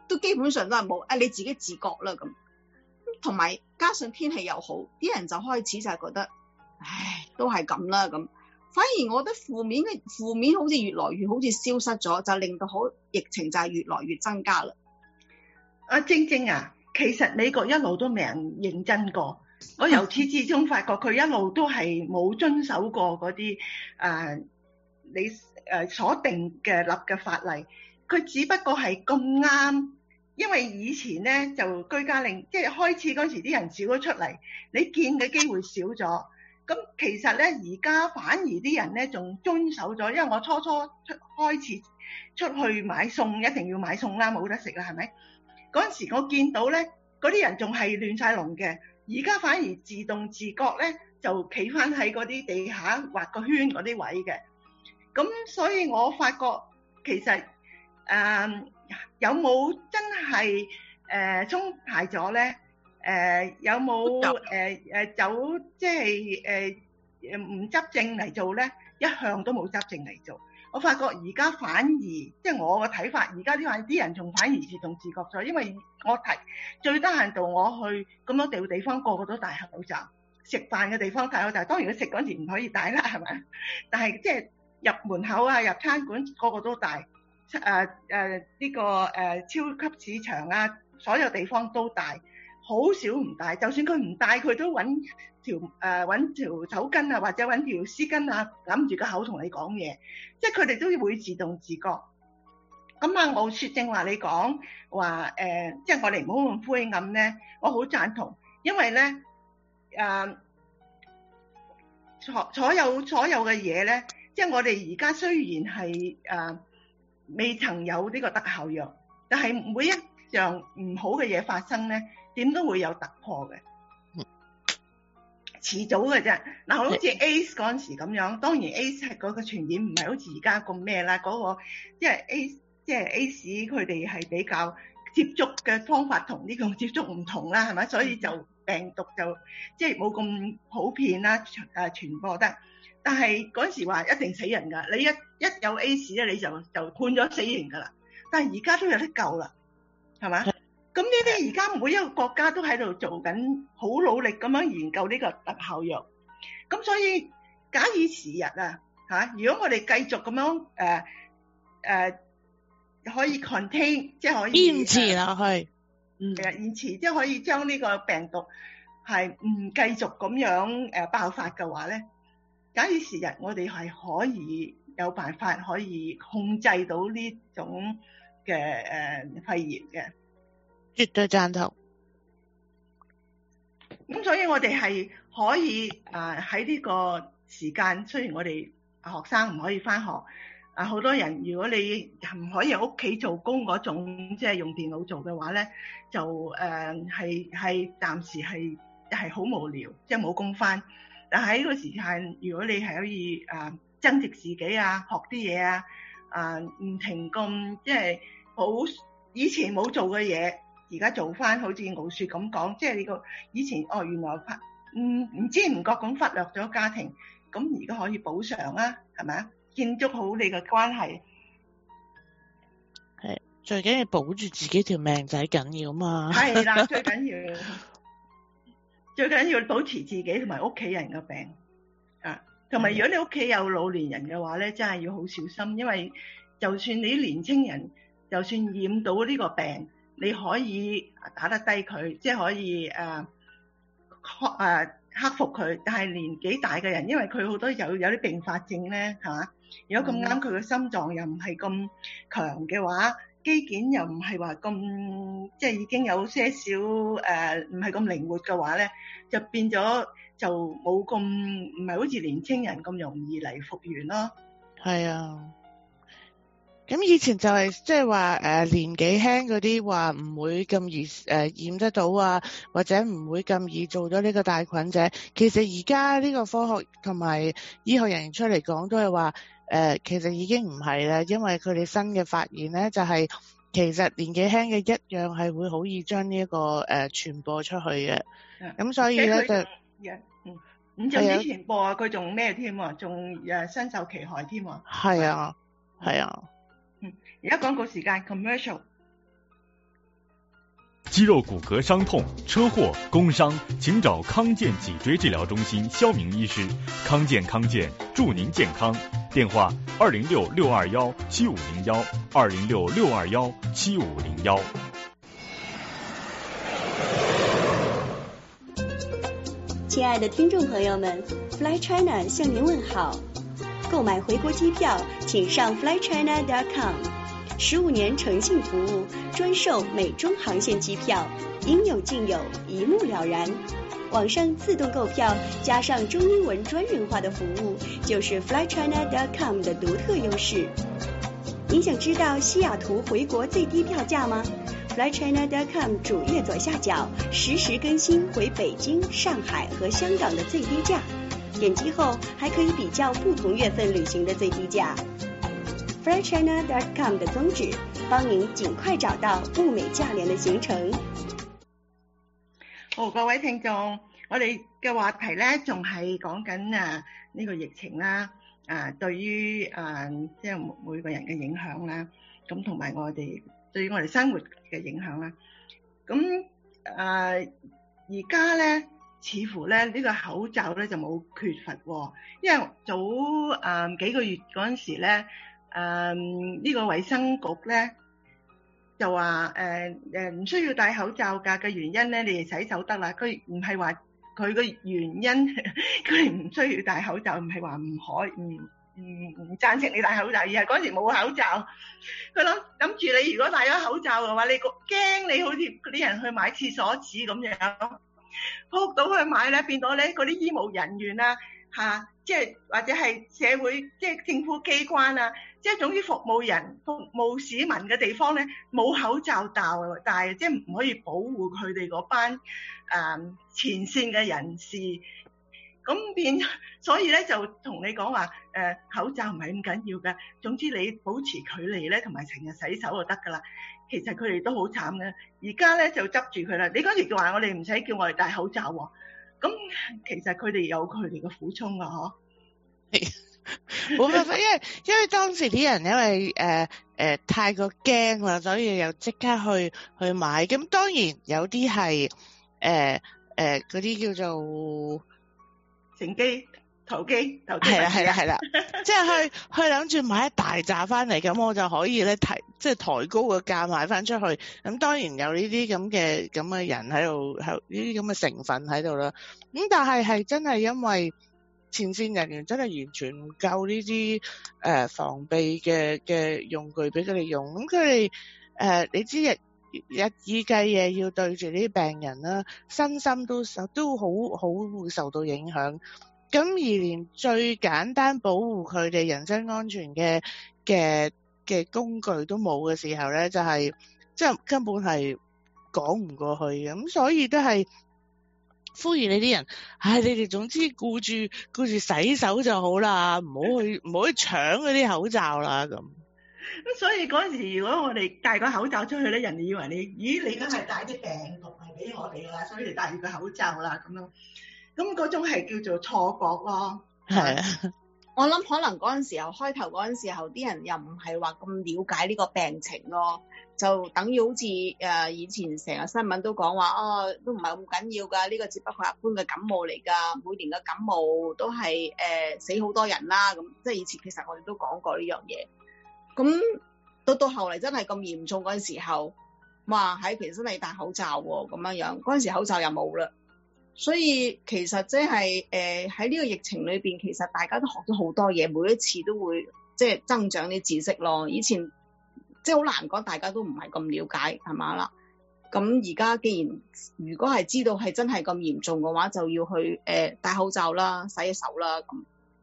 都基本上都係冇，啊你自己自覺啦咁。同埋加上天氣又好，啲人就開始就係覺得，唉，都係咁啦咁。反而我覺得負面嘅負面好似越來越好似消失咗，就令到好疫情就係越來越增加啦。 阿晶晶啊，其實美國一路都未人認真過，我由始至終發覺佢一路都係冇遵守過嗰啲誒你誒、呃、所定嘅立嘅法例，佢只不過係咁啱，因為以前咧就居家令，即係開始嗰時啲人少咗出嚟，你見嘅機會少咗。咁其實咧，而家反而啲人咧仲遵守咗，因為我初初出開始出去買餸，一定要買餸啦，冇得食啦，係咪？嗰陣時我見到咧，嗰啲人仲係亂晒龍嘅，而家反而自動自覺咧，就企翻喺嗰啲地下畫個圈嗰啲位嘅。咁所以我發覺其實誒、呃、有冇真係誒鬆懈咗咧？誒、呃、有冇誒誒走即係誒誒唔執政嚟做咧？一向都冇執政嚟做。我發覺而家反而即係我嘅睇法，而家啲啲人仲反而自動自覺咗，因為我提最低限度我去咁多地地方個個都戴口罩，食飯嘅地方戴口罩，當然佢食嗰時唔可以戴啦，係咪？但係即係入門口啊、入餐館個個都戴，誒誒呢個誒、呃、超級市場啊，所有地方都戴。好少唔戴，就算佢唔戴，佢都揾條誒揾條手巾啊，或者揾條絲巾啊，揞住個口同你講嘢，即係佢哋都會自動自覺。咁啊，我説正話你講話誒，即係我哋唔好咁灰暗咧，我好贊同，因為咧誒所所有所有嘅嘢咧，即係我哋而家雖然係誒、呃、未曾有呢個特效藥，但係每一樣唔好嘅嘢發生咧，點都會有突破嘅，遲早嘅啫。嗱，好似 A C E 嗰陣時咁樣，當然 A C E 係嗰個傳染唔係好似而家咁咩啦，嗰、嗰個即係 A 即係 A C E 佢哋係比較接觸嘅方法同呢個接觸唔同啦，係咪？所以就病毒就即係冇咁普遍啦，誒傳播得。但係嗰陣時話一定死人㗎，你一一有 A C E 咧，你就就判咗死刑㗎啦。但係而家都有得救啦，係嘛？咁呢啲而家每一個國家都喺度做緊，好努力咁樣研究呢個特效藥。咁所以假以時日啊，嚇！如果我哋繼續咁樣誒誒、呃呃、可以 contain， 即係可以堅持落去， 嗯，係啊，延遲即係可以將呢個病毒係唔繼續咁樣誒爆發嘅話咧，假以時日我哋係可以有辦法可以控制到呢種嘅誒、呃、肺炎嘅。 絕對贊同。 咁所以我哋係可以誒喺呢個時間，雖然我哋學生唔可以返學，啊好多人如果你唔可以喺屋企做工嗰種，即係用電腦做嘅話咧，就誒係係暫時係係好無聊，即係冇工返。但喺呢個時間，如果你係可以誒增值自己啊，學啲嘢啊，啊唔停咁即係好以前冇做嘅嘢。而家做翻好似敖雪咁講，即係呢個以前哦，原來發唔唔知唔覺咁忽略咗家庭，咁而家可以補償啦，係咪啊？建築好你嘅關係， 係最緊要保住自己條命仔緊要嘛。 係啦，最緊要最緊要保持自己同埋屋企人嘅病啊，同埋如果你屋企有老年人嘅話咧，真係要好小心，因為就算你啲年青人，就算染到呢個病。你可以打得低佢，即係可以誒、呃、克誒、呃、克服佢。但係年紀大嘅人，因為佢好多有有啲併發症咧，係嘛？如果咁啱佢嘅心臟又唔係咁強嘅話，肌腱又唔係話咁，即係已經有些少誒唔係咁靈活嘅話咧，就變咗就冇咁唔係好似年青人咁容易嚟復原咯。 係啊。咁以前就係即係話誒年紀輕嗰啲話唔會咁易誒、呃、染得到啊，或者唔會咁易做咗呢個帶菌者。其實而家呢個科學同埋醫學人員出嚟講都係話誒，其實已經唔係啦，因為佢哋新嘅發現咧就係、是、其實年紀輕嘅一樣係會好易將呢一個誒、呃、傳播出去嘅。咁所以咧就嗯唔就之前播啊，佢仲咩添啊？仲誒身受其害添啊？ 係啊，係啊。 嗯，而家廣告時間 commercial。 肌肉骨骼傷痛、車禍、工傷，請找康健脊椎治療中心肖明醫師。康健康健，祝您健康。電話二零六六二幺七五零幺，二零六六二幺七五零幺。 亲爱的听众朋友们 ，Fly China 向您问好。购买回国机票，请上 fly china dot com。十五年诚信服务，专售美中航线机票，应有尽有，一目了然。网上自动购票，加上中英文专人化的服务，就是 fly china dot com 的独特优势。您想知道西雅图回国最低票价吗？fly china dot com 主页左下角实时更新回北京、上海和香港的最低价，点击后还可以比较不同月份旅行的最低价。fly china dot com 的宗旨，幫您盡快找到物美價廉的行程。 好，各位聽眾，我哋嘅話題咧仲係講緊啊呢個疫情啦，啊對於啊即係每個人嘅影響啦，咁同埋我哋對於我哋生活嘅影響啦。咁啊而家咧似乎咧呢個口罩咧就冇缺乏喎，因為早啊幾個月嗰陣時咧。誒、嗯、呢、這個衛生局咧就話誒誒唔需要戴口罩㗎嘅原因咧，你哋洗手得啦。佢唔係話佢個原因，佢哋唔需要戴口罩，唔係話唔可唔唔唔贊成你戴口罩，而係嗰陣時冇口罩。佢諗諗住你如果戴咗口罩嘅話，你驚你好似嗰啲人去買廁所紙咁樣，撲到去買咧，變到咧嗰啲醫務人員啊嚇，即係或者係社會即係政府機關啊。即係總之服務人、服務市民嘅地方咧，冇口罩戴，戴即係唔可以保護佢哋嗰班誒、嗯、前線嘅人士。咁變，所以咧就同你講話誒，口罩唔係咁緊要嘅。總之你保持距離咧，同埋成日洗手就得㗎啦。其實佢哋都好慘嘅。而家咧就執住佢啦。你嗰時話我哋唔使叫我哋戴口罩喎。咁其實佢哋有佢哋嘅苦衷㗎，嗬。 冇辦法，因為因為當時啲人因為誒誒、呃呃、太過驚啦，所以又即刻去去買。咁當然有啲係誒誒嗰啲叫做乘機投機投機， 係啦係啦係啦，即係去去諗住買一大扎翻嚟，咁我就可以咧提即係抬高個價賣翻出去。咁當然有呢啲咁嘅咁嘅人喺度，係呢啲咁嘅成分喺度啦。咁但係係真係因為前線人員真係完全唔夠呢啲誒防備嘅嘅用具俾佢哋用，咁佢哋誒你知日日以繼夜要對住呢啲病人啦，身心都受都好好會受到影響。咁而連最簡單保護佢哋人身安全嘅嘅嘅工具都冇嘅時候咧，就係即係根本係講唔過去嘅。咁所以都係呼籲你啲人，唉，你哋總之顧住顧住洗手就好啦，唔好去唔好去搶嗰啲口罩啦咁。 咁所以嗰陣時，如果我哋戴個口罩出去咧，人哋以為你，咦，你梗係帶啲病毒係俾我哋㗎啦，所以你戴住個口罩啦咁樣。咁嗰種係叫做錯覺咯。 係啊， 我諗可能嗰陣時候開頭嗰陣時候，啲人又唔係話咁了解呢個病情咯。就等於好似誒以前成日新聞都講話，哦都唔係咁緊要㗎，呢、這個只不過係一般嘅感冒嚟㗎，每年嘅感冒都係誒、呃、死好多人啦，咁即係以前其實我哋都講過呢樣嘢。咁到到後嚟真係咁嚴重嗰陣時候，哇喺其實真係戴口罩喎咁樣樣，嗰陣時口罩又冇啦，所以其實即係誒喺呢個疫情裏邊，其實大家都學咗好多嘢，每一次都會即係增長啲知識咯。以前即係好難講，大家都唔係咁了解，係嘛啦？咁而家既然如果係知道係真係咁嚴重嘅話，就要去誒、呃、戴口罩啦、洗手啦咁。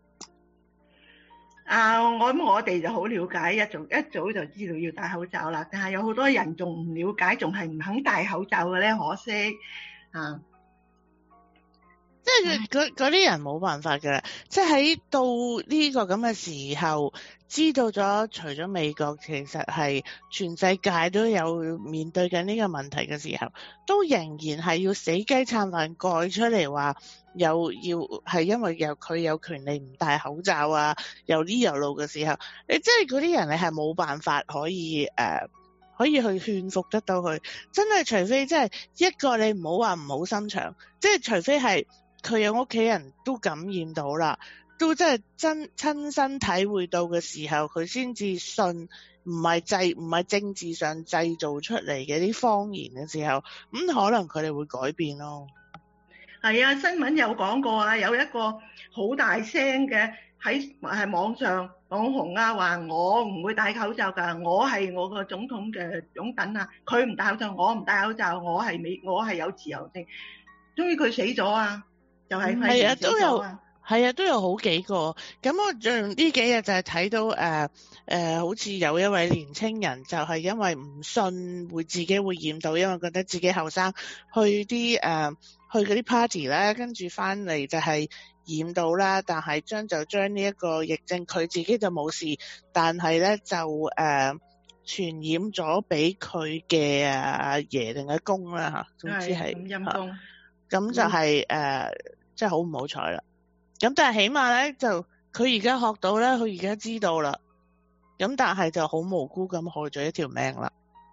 啊，我諗我哋就好了解，一早一早就知道要戴口罩啦。但係有好多人仲唔了解，仲係唔肯戴口罩嘅咧，可惜啊！ 即係嗰嗰啲人冇辦法㗎，即係喺到呢個咁嘅時候，知道咗除咗美國，其實係全世界都有面對緊呢個問題嘅時候，都仍然係要死雞撐飯蓋出嚟話，又要係因為有佢有權利唔戴口罩啊，又呢又路嘅時候，你即係嗰啲人你係冇辦法可以誒、呃、 可以去勸服得到佢。真係除非即係一個你唔好話唔好心腸，即係除非係佢有屋企人都感染到啦，都真係真親身體會到嘅時候，佢先至信唔係製唔係政治上製造出嚟嘅啲謊言嘅時候，咁、嗯、可能佢哋會改變咯。 係啊，新聞有講過啊，有一個好大聲嘅喺係網上網紅啊，話我唔會戴口罩㗎，我係我個總統嘅擁躉啊，佢唔戴口罩，我唔戴口罩，我係美，我係有自由性。終於佢死咗啊，就係肺炎死咗啊。 係啊，都有好幾個。咁我最呢幾日就係睇到誒誒、呃呃，好似有一位年青人就係因為唔信會自己會染到，因為覺得自己後生去啲誒、呃、去嗰啲 party 咧，跟住翻嚟就係染到啦。但係將就將呢一個疫症，佢自己就冇事，但係咧就誒、呃、傳染咗俾佢嘅阿爺定阿公啦嚇，總之係咁陰公。 咁就係、是、誒、嗯呃，即係好唔好彩啦。咁但係起碼咧，就佢而家學到咧，佢而家知道啦。咁但係就好無辜咁害咗一條命啦。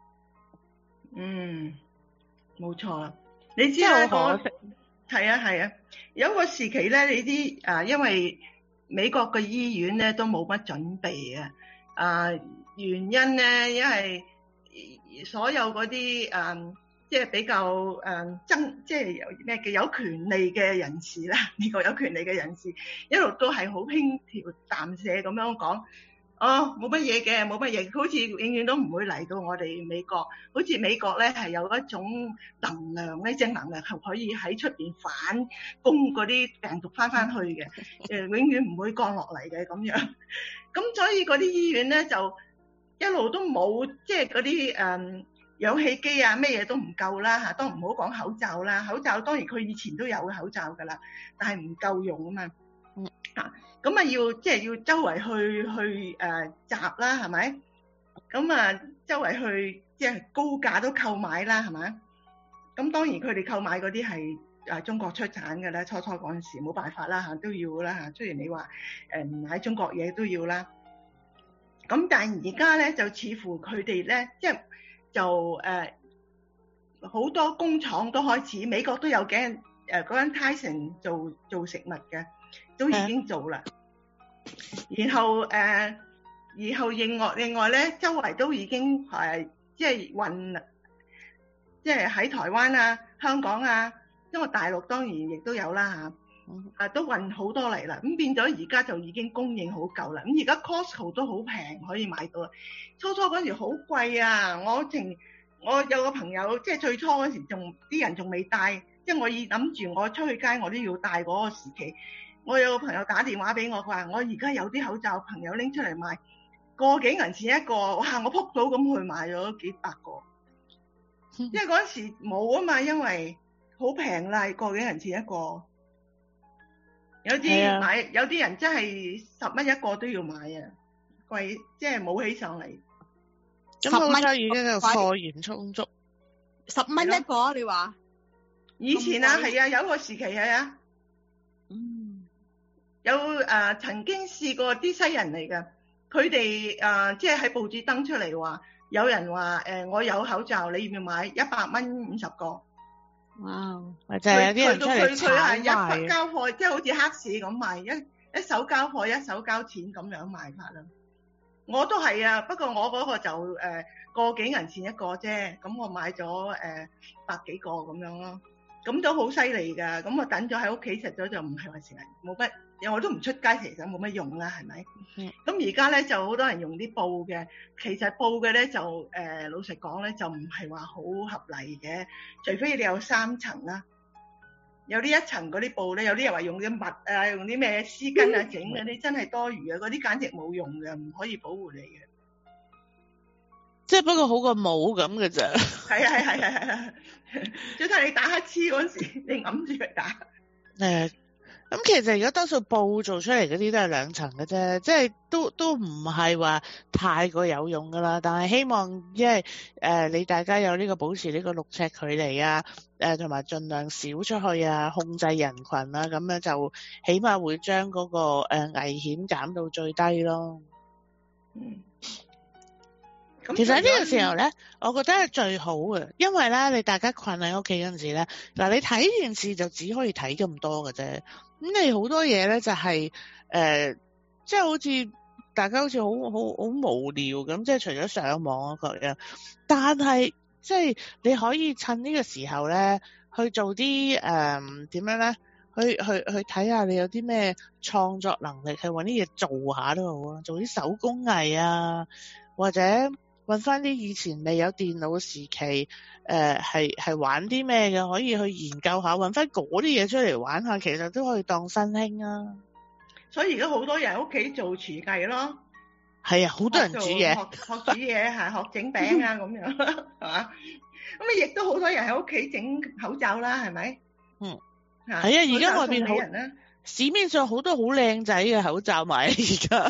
嗯，冇錯。你知啦， 可惜。 係啊係啊，有一個時期咧，你啲啊，因為美國嘅醫院咧都冇乜準備啊。啊，原因咧，因為所有嗰啲誒。即係比較誒爭，即係有咩嘅有權利嘅人士啦，呢個有權利嘅人士一路都係好輕描淡寫咁樣講，哦冇乜嘢嘅，冇乜嘢，好似永遠都唔會嚟到我哋美國，好似美國咧係有一種能量咧，正能量係可以喺出邊反攻嗰啲病毒翻翻去嘅，誒永遠唔會降落嚟嘅咁樣，咁所以嗰啲醫院咧就一路都冇即係嗰啲誒。氧氣機啊，咩嘢都唔夠啦嚇，都唔好講口罩啦。口罩當然佢以前都有口罩噶啦，但係唔夠用啊嘛。嗯啊，咁啊要即係要周圍去去誒集啦，係咪？咁啊周圍去即係高價都購買啦，係咪？咁當然佢哋購買嗰啲係誒中國出產嘅啦，初初嗰陣時冇辦法啦嚇，都要啦嚇。雖然你話誒唔買中國嘢都要啦。咁但係而家咧就似乎佢哋咧即係。就誒好、呃、多工廠都開始，美國都有嘅誒嗰間 Tyson 做做食物嘅，都已經做啦。然後誒、呃，然後另外另外咧，周圍都已經係即係運，即係喺台灣啊、香港啊，因為大陸當然亦都有啦嚇，啊都運好多嚟啦。咁變咗而家就已經供應好夠啦。咁而家 Costco 都好平，可以買到。初初嗰時好貴啊！我淨我有個朋友，即係最初嗰時仲啲人仲未戴，即係我已諗住我出去街我都要戴嗰個時期。我有個朋友打電話俾我，佢話我而家有啲口罩，朋友拎出嚟賣，個幾銀錢一個，哇！我撲到咁去買咗幾百個，因為嗰時冇啊嘛，因為好平啦，個幾銀錢一個。有啲買，有啲人真係十蚊一個都要買啊！貴，即係冇起上嚟。 咁澳洲已經有貨源充足， 十蚊一個，你話？ 以前啊，係啊，有一個時期係啊， 嗯， 有誒、呃、曾經試過啲西人嚟嘅，佢哋誒即係喺報紙登出嚟話，有人話誒、呃、我有口罩，你要唔要買？一百蚊五十個。 哇！ 或者有啲人出嚟炒賣， 佢係一交貨，即係好似黑市咁賣，一一手交貨一手交錢咁樣賣法啦。我都係啊，不過我嗰個就誒、呃、個幾銀錢一個啫，咁我買咗誒、呃、百幾個咁樣咯，咁都好犀利㗎。咁我等咗喺屋企食咗就唔係話成日冇乜，我都唔出街，其實冇乜用啦，係咪？咁而家咧就好多人用啲布嘅，其實布嘅咧就誒、呃、老實講咧就唔係話好合理嘅，除非你有三層啦。有呢一層嗰啲布咧，有啲人話用啲襪啊，用啲咩絲巾啊整嗰啲，真係多餘啊！嗰啲簡直冇用嘅，唔可以保護你嘅。 即係不過好過冇咁嘅咋。 係啊係係係係係，即係你打乞嗤嗰時，你揞住佢打。誒、 嗯，咁其實而家多數布做出嚟嗰啲都係兩層嘅啫，即係都都唔係話太過有用噶啦。但係希望因為誒你大家有呢個保持呢個六尺距離啊。誒同埋盡量少出去啊，控制人群啊，咁樣就起碼會將嗰、那個、呃、危險減到最低咯。 嗯， 咁其實喺呢個時候咧，我覺得係最好嘅，因為咧你大家困喺屋企嗰陣時咧，嗱你睇電視就只可以睇咁多嘅啫。咁你好多嘢咧就係、是、誒、呃，即係好似大家好似好好好無聊咁，即係除咗上網啊各樣，但係即係你可以趁呢個時候咧去做啲誒點樣咧，去去去睇下你有啲咩創作能力，去搵啲嘢做下都好啊，做啲手工藝啊，或者搵翻啲以前未有電腦時期，誒係係玩啲咩嘅，可以去研究下，搵翻嗰啲嘢出嚟玩下，其實都可以當新興啊。 所以而家好多人喺屋企做廚藝咯， 係啊，好多人煮嘢， 學學煮嘢係學整餅啊咁樣，係嘛？咁啊，亦都好多人喺屋企整口罩啦，係咪？嗯， 係啊，而家外邊好人咧， 市面上好多好靚仔嘅口罩賣而家。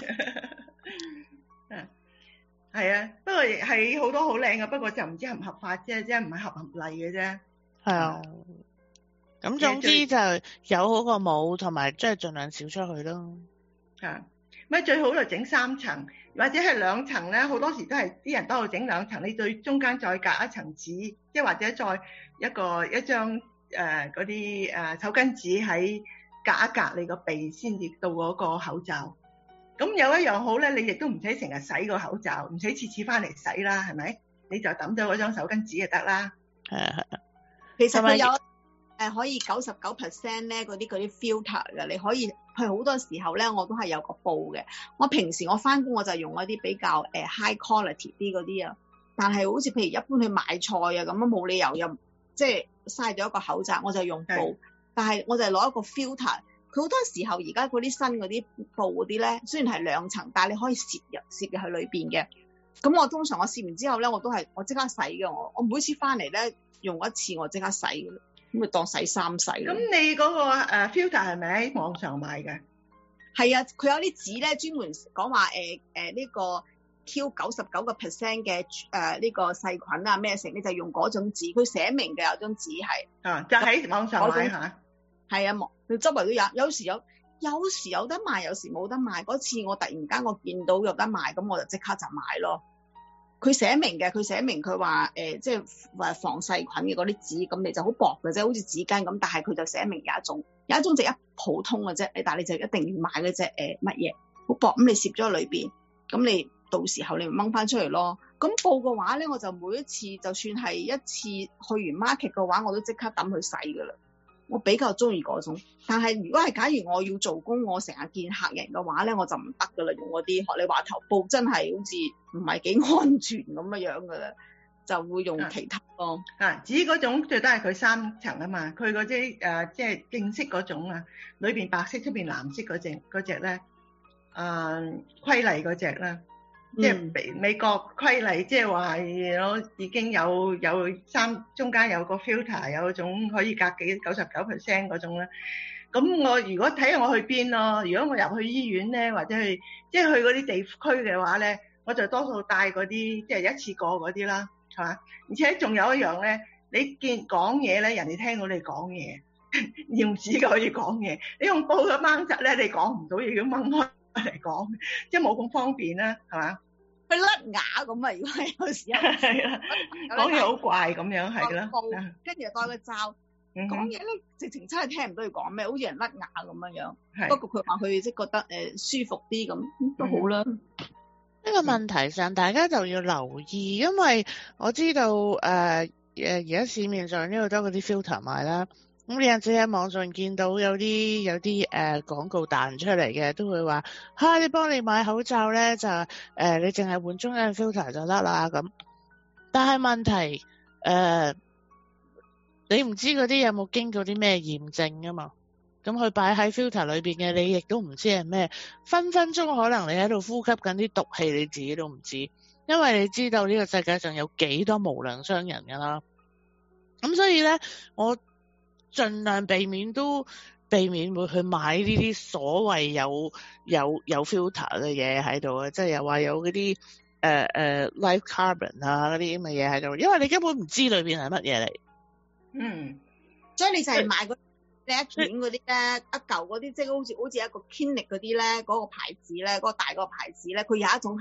係啊，不過係好多好靚嘅，不過就唔知合唔合法啫，即係唔係合唔合例嘅啫。 係啊，咁總之就有好過冇，同埋即係盡量少出去咯。 啊，咪最好就整三層，或者係兩層咧，好多時都係啲人都喺度整兩層，你最中間再隔一層紙，即係或者再一個一張誒嗰啲誒手巾紙喺隔一隔你個鼻先至到嗰個口罩。咁有一樣好咧，你亦都唔使成日洗個口罩，唔使次次翻嚟洗啦，係咪？你就抌咗嗰張手巾紙就得啦。 係啊係啊， 其實佢有誒、呃、可以九十九 percent 咧嗰啲嗰啲 filter 嘅，你可以去好多時候咧，我都係有個布嘅。我平時我翻工我就用一啲比較誒、呃、high quality 啲嗰啲啊，但係好似譬如一般去買菜啊咁啊，冇理由又即係嘥咗一個口罩，我就用布，但係我就攞一個 filter。佢好多時候而家嗰啲新嗰啲布嗰啲咧，雖然係兩層，但係你可以攝入攝入去裏邊嘅。咁我通常我攝完之後咧，我都係我即刻洗嘅。我我每次翻嚟咧用一次，我即刻洗嘅，咁咪當洗衫洗。咁你嗰個誒 filter 係咪喺網上買嘅？ 係啊，佢有啲紙咧專門講話誒誒呢個 Q 九十九個 percent 嘅誒呢個細菌啊咩成，你就用嗰種紙，佢寫明嘅有張紙係啊，就喺網上買嚇。 係啊，佢周圍都有，有時有，有時有得賣，有時冇得賣。嗰次我突然間我見到有得賣，咁我就即刻就買咯。佢寫明嘅，佢寫明佢話誒，即係話防細菌嘅嗰啲紙，咁你就好薄嘅啫，好似紙巾咁。但係佢就寫明有一種，有一種就一普通嘅啫，你但係你就一定要買嗰隻誒乜嘢，好薄咁，你攝咗喺裏邊，咁你到時候你咪掹翻出嚟咯。咁布嘅話咧，我就每一次就算係一次去完 market 嘅話，我都即刻抌去洗噶啦。我比較中意嗰種，但係如果係假如我要做工，我成日見客人嘅話咧，我就唔得噶啦，用嗰啲學你話頭布真係好似唔係幾安全咁樣樣噶啦，就會用其他咯。 啊，紙嗰種最多係佢三層啊嘛，佢嗰啲誒即係正式嗰種啊，裏邊白色出邊藍色嗰隻嗰隻咧，誒規例嗰隻啦。即係美美國規例，即係話我已經有有三中間有個 filter，有種可以隔幾九十九 percent 嗰種啦。咁我如果睇下我去邊咯，如果我入去醫院咧，或者去即係去嗰啲地區嘅話咧，我就多數帶嗰啲即係一次過嗰啲啦，係嘛？而且仲有一樣咧，你見講嘢咧，人哋聽到你講嘢，用紙可以講嘢，你用布嘅掹實咧，你講唔到嘢，要掹開嚟講，即係冇咁方便啦，係嘛？ 佢甩牙咁啊！如果係有時候係啊，講嘢好怪咁樣，係啦。 跟住又戴個罩，講嘢咧直情真係聽唔到佢講咩，好似人甩牙咁樣樣。不過佢話佢即係覺得誒舒服啲咁都好啦。呢個問題上大家就要留意，因為我知道誒誒而家市面上呢度都有嗰啲 filter 賣啦。咁你有陣時喺網上見到有啲有啲誒、呃、廣告彈出嚟嘅，都會話嚇、啊、你幫你買口罩咧就誒、呃、你淨係換中間 filter 就得啦咁。但係問題誒、呃、你唔知嗰啲有冇經過啲咩驗證啊嘛？咁佢擺喺 filter 裏邊嘅，你亦都唔知係咩，分分鐘可能你喺度呼吸緊啲毒氣，你自己都唔知，因為你知道呢個世界上有幾多無良商人㗎啦。咁所以咧，我盡量避免都避免會去買呢啲所謂有有有 filter 嘅嘢喺度啊，即係又話有嗰啲誒誒 live carbon 啊嗰啲咁嘅嘢喺度，因為你根本唔知裏邊係乜嘢嚟。 嗯，所以你就係買嗰你一卷嗰啲咧，一嚿嗰啲即係好似好似一個 Clinique 嗰啲咧，嗰個牌子咧，嗰個大嗰個牌子咧，佢有一種係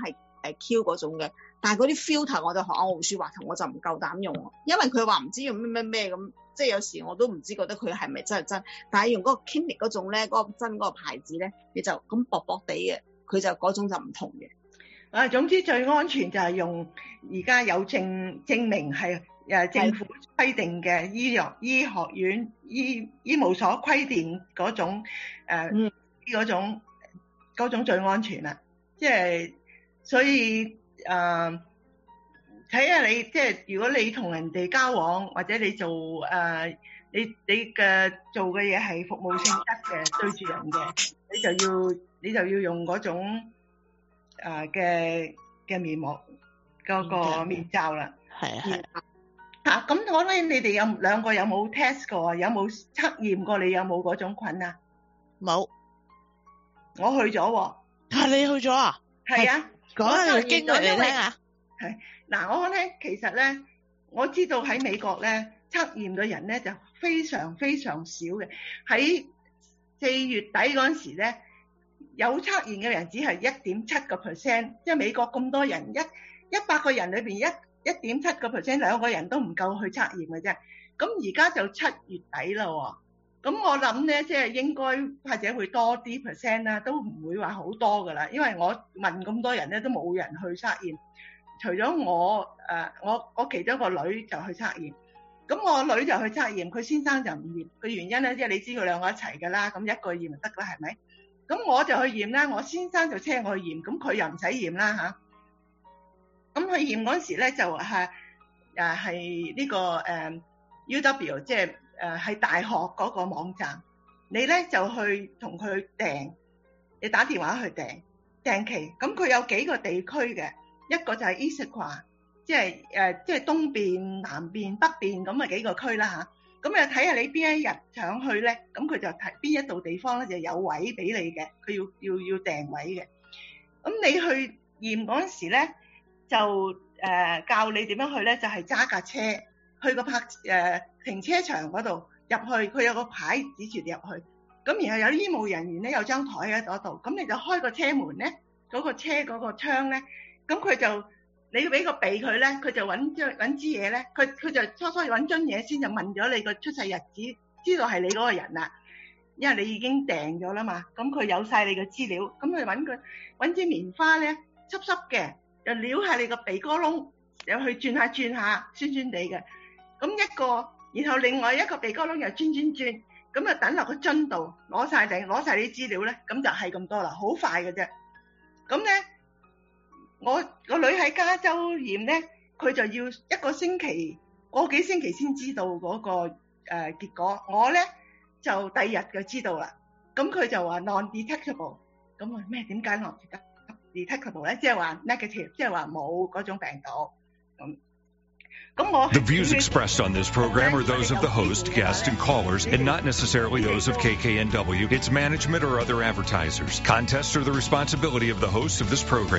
誒 Q 嗰種嘅，但係嗰啲 filter 我就學阿胡雪華同我就唔夠膽用，因為佢話唔知用咩咩咩咁，即係有時我都唔知覺得佢係咪真係真，但係用嗰個 Clinique 嗰種咧，嗰、嗰個真嗰個牌子咧，你就咁薄薄地嘅，佢就嗰種就唔同嘅。 啊，總之最安全就係用而家有證證明係誒政府規定嘅醫藥醫學院醫醫務所規定嗰種誒嗰種嗰種最安全啦。即係所以誒睇下你即係如果你同人哋交往或者你做誒、呃、你你嘅做嘅嘢係服務性質嘅對住人嘅，你就要你就要用嗰種誒嘅嘅面膜嗰、嗰個面罩啦。 係啊係啊，咁我咧你哋有兩個有冇 test 過？有冇測驗過你有冇嗰種菌啊？ 冇， 我去咗喎。 啊，你去咗啊？ 係啊， 講下你嘅經歷嚟聽下。 係嗱，我咧其實咧，我知道喺美國咧測驗嘅人咧就非常非常少嘅。喺四月底嗰陣時咧，有測驗嘅人只係一點七個 percent， 即係美國咁多人，一一百個人裏邊一一點七個 percent， 兩個人都唔夠去測驗嘅啫。咁而家就七月底啦喎，咁我諗咧即係應該或者會多啲 percent 啦，都唔會話好多噶啦，因為我問咁多人咧都冇人去測驗，除咗我誒、呃、我我其中一個女就去測驗，咁我女就去測驗，佢先生就唔驗，個原因咧即係你知佢兩個一齊噶啦，咁一個驗就得啦，係咪？咁我就去驗啦，我先生就車我去驗，咁佢又唔使驗啦吓。咁去驗嗰時咧就係誒係呢個誒、呃、U W， 即係誒係大學嗰個網站，你咧就去同佢訂，你打電話去訂訂期。咁佢有幾個地區嘅，一個就係 Issaquah， 即係誒即係東邊、南邊、北邊咁啊幾個區啦吓。咁啊睇下你邊一日想去咧，咁佢就睇邊一度地方咧就有位俾你嘅，佢要要要訂位嘅。咁你去驗嗰時咧，就誒、呃、教你點樣去咧，就係、是、揸架車去個泊誒、呃、停車場嗰度入去，佢有個牌指住你入去。咁然後有醫務人員咧有張台喺嗰度，咁你就開個車門咧，嗰、那個車嗰個窗咧，咁佢就你俾個鼻佢咧，佢就揾張揾支嘢咧，佢佢就初初揾張嘢先就問咗你個出世日子，知道係你嗰個人啦，因為你已經訂咗啦嘛。咁佢有晒你嘅資料，咁佢揾佢揾支棉花咧，濕濕嘅。就撩下你個鼻哥窿，又去轉下轉下，酸酸地嘅。咁一個，然後另外一個鼻哥窿又轉轉轉，咁啊等落個樽度，攞晒定，攞晒啲資料咧，咁就係咁多啦，好快嘅啫。咁咧，我個女喺加州驗咧，佢就要一個星期，個幾星期先知道嗰、那個誒、呃、結果。我咧就第二日就知道啦。咁佢就話 non-detectable， 咁啊咩？點解 non-detectable？detectable 咧，即係話 negative， 即係話冇嗰種病毒。咁咁我 The views expressed on this program are those of the host, guests, and callers, and not necessarily those of K K N W, its management, or other advertisers. Contests are the responsibility of the hosts of this program.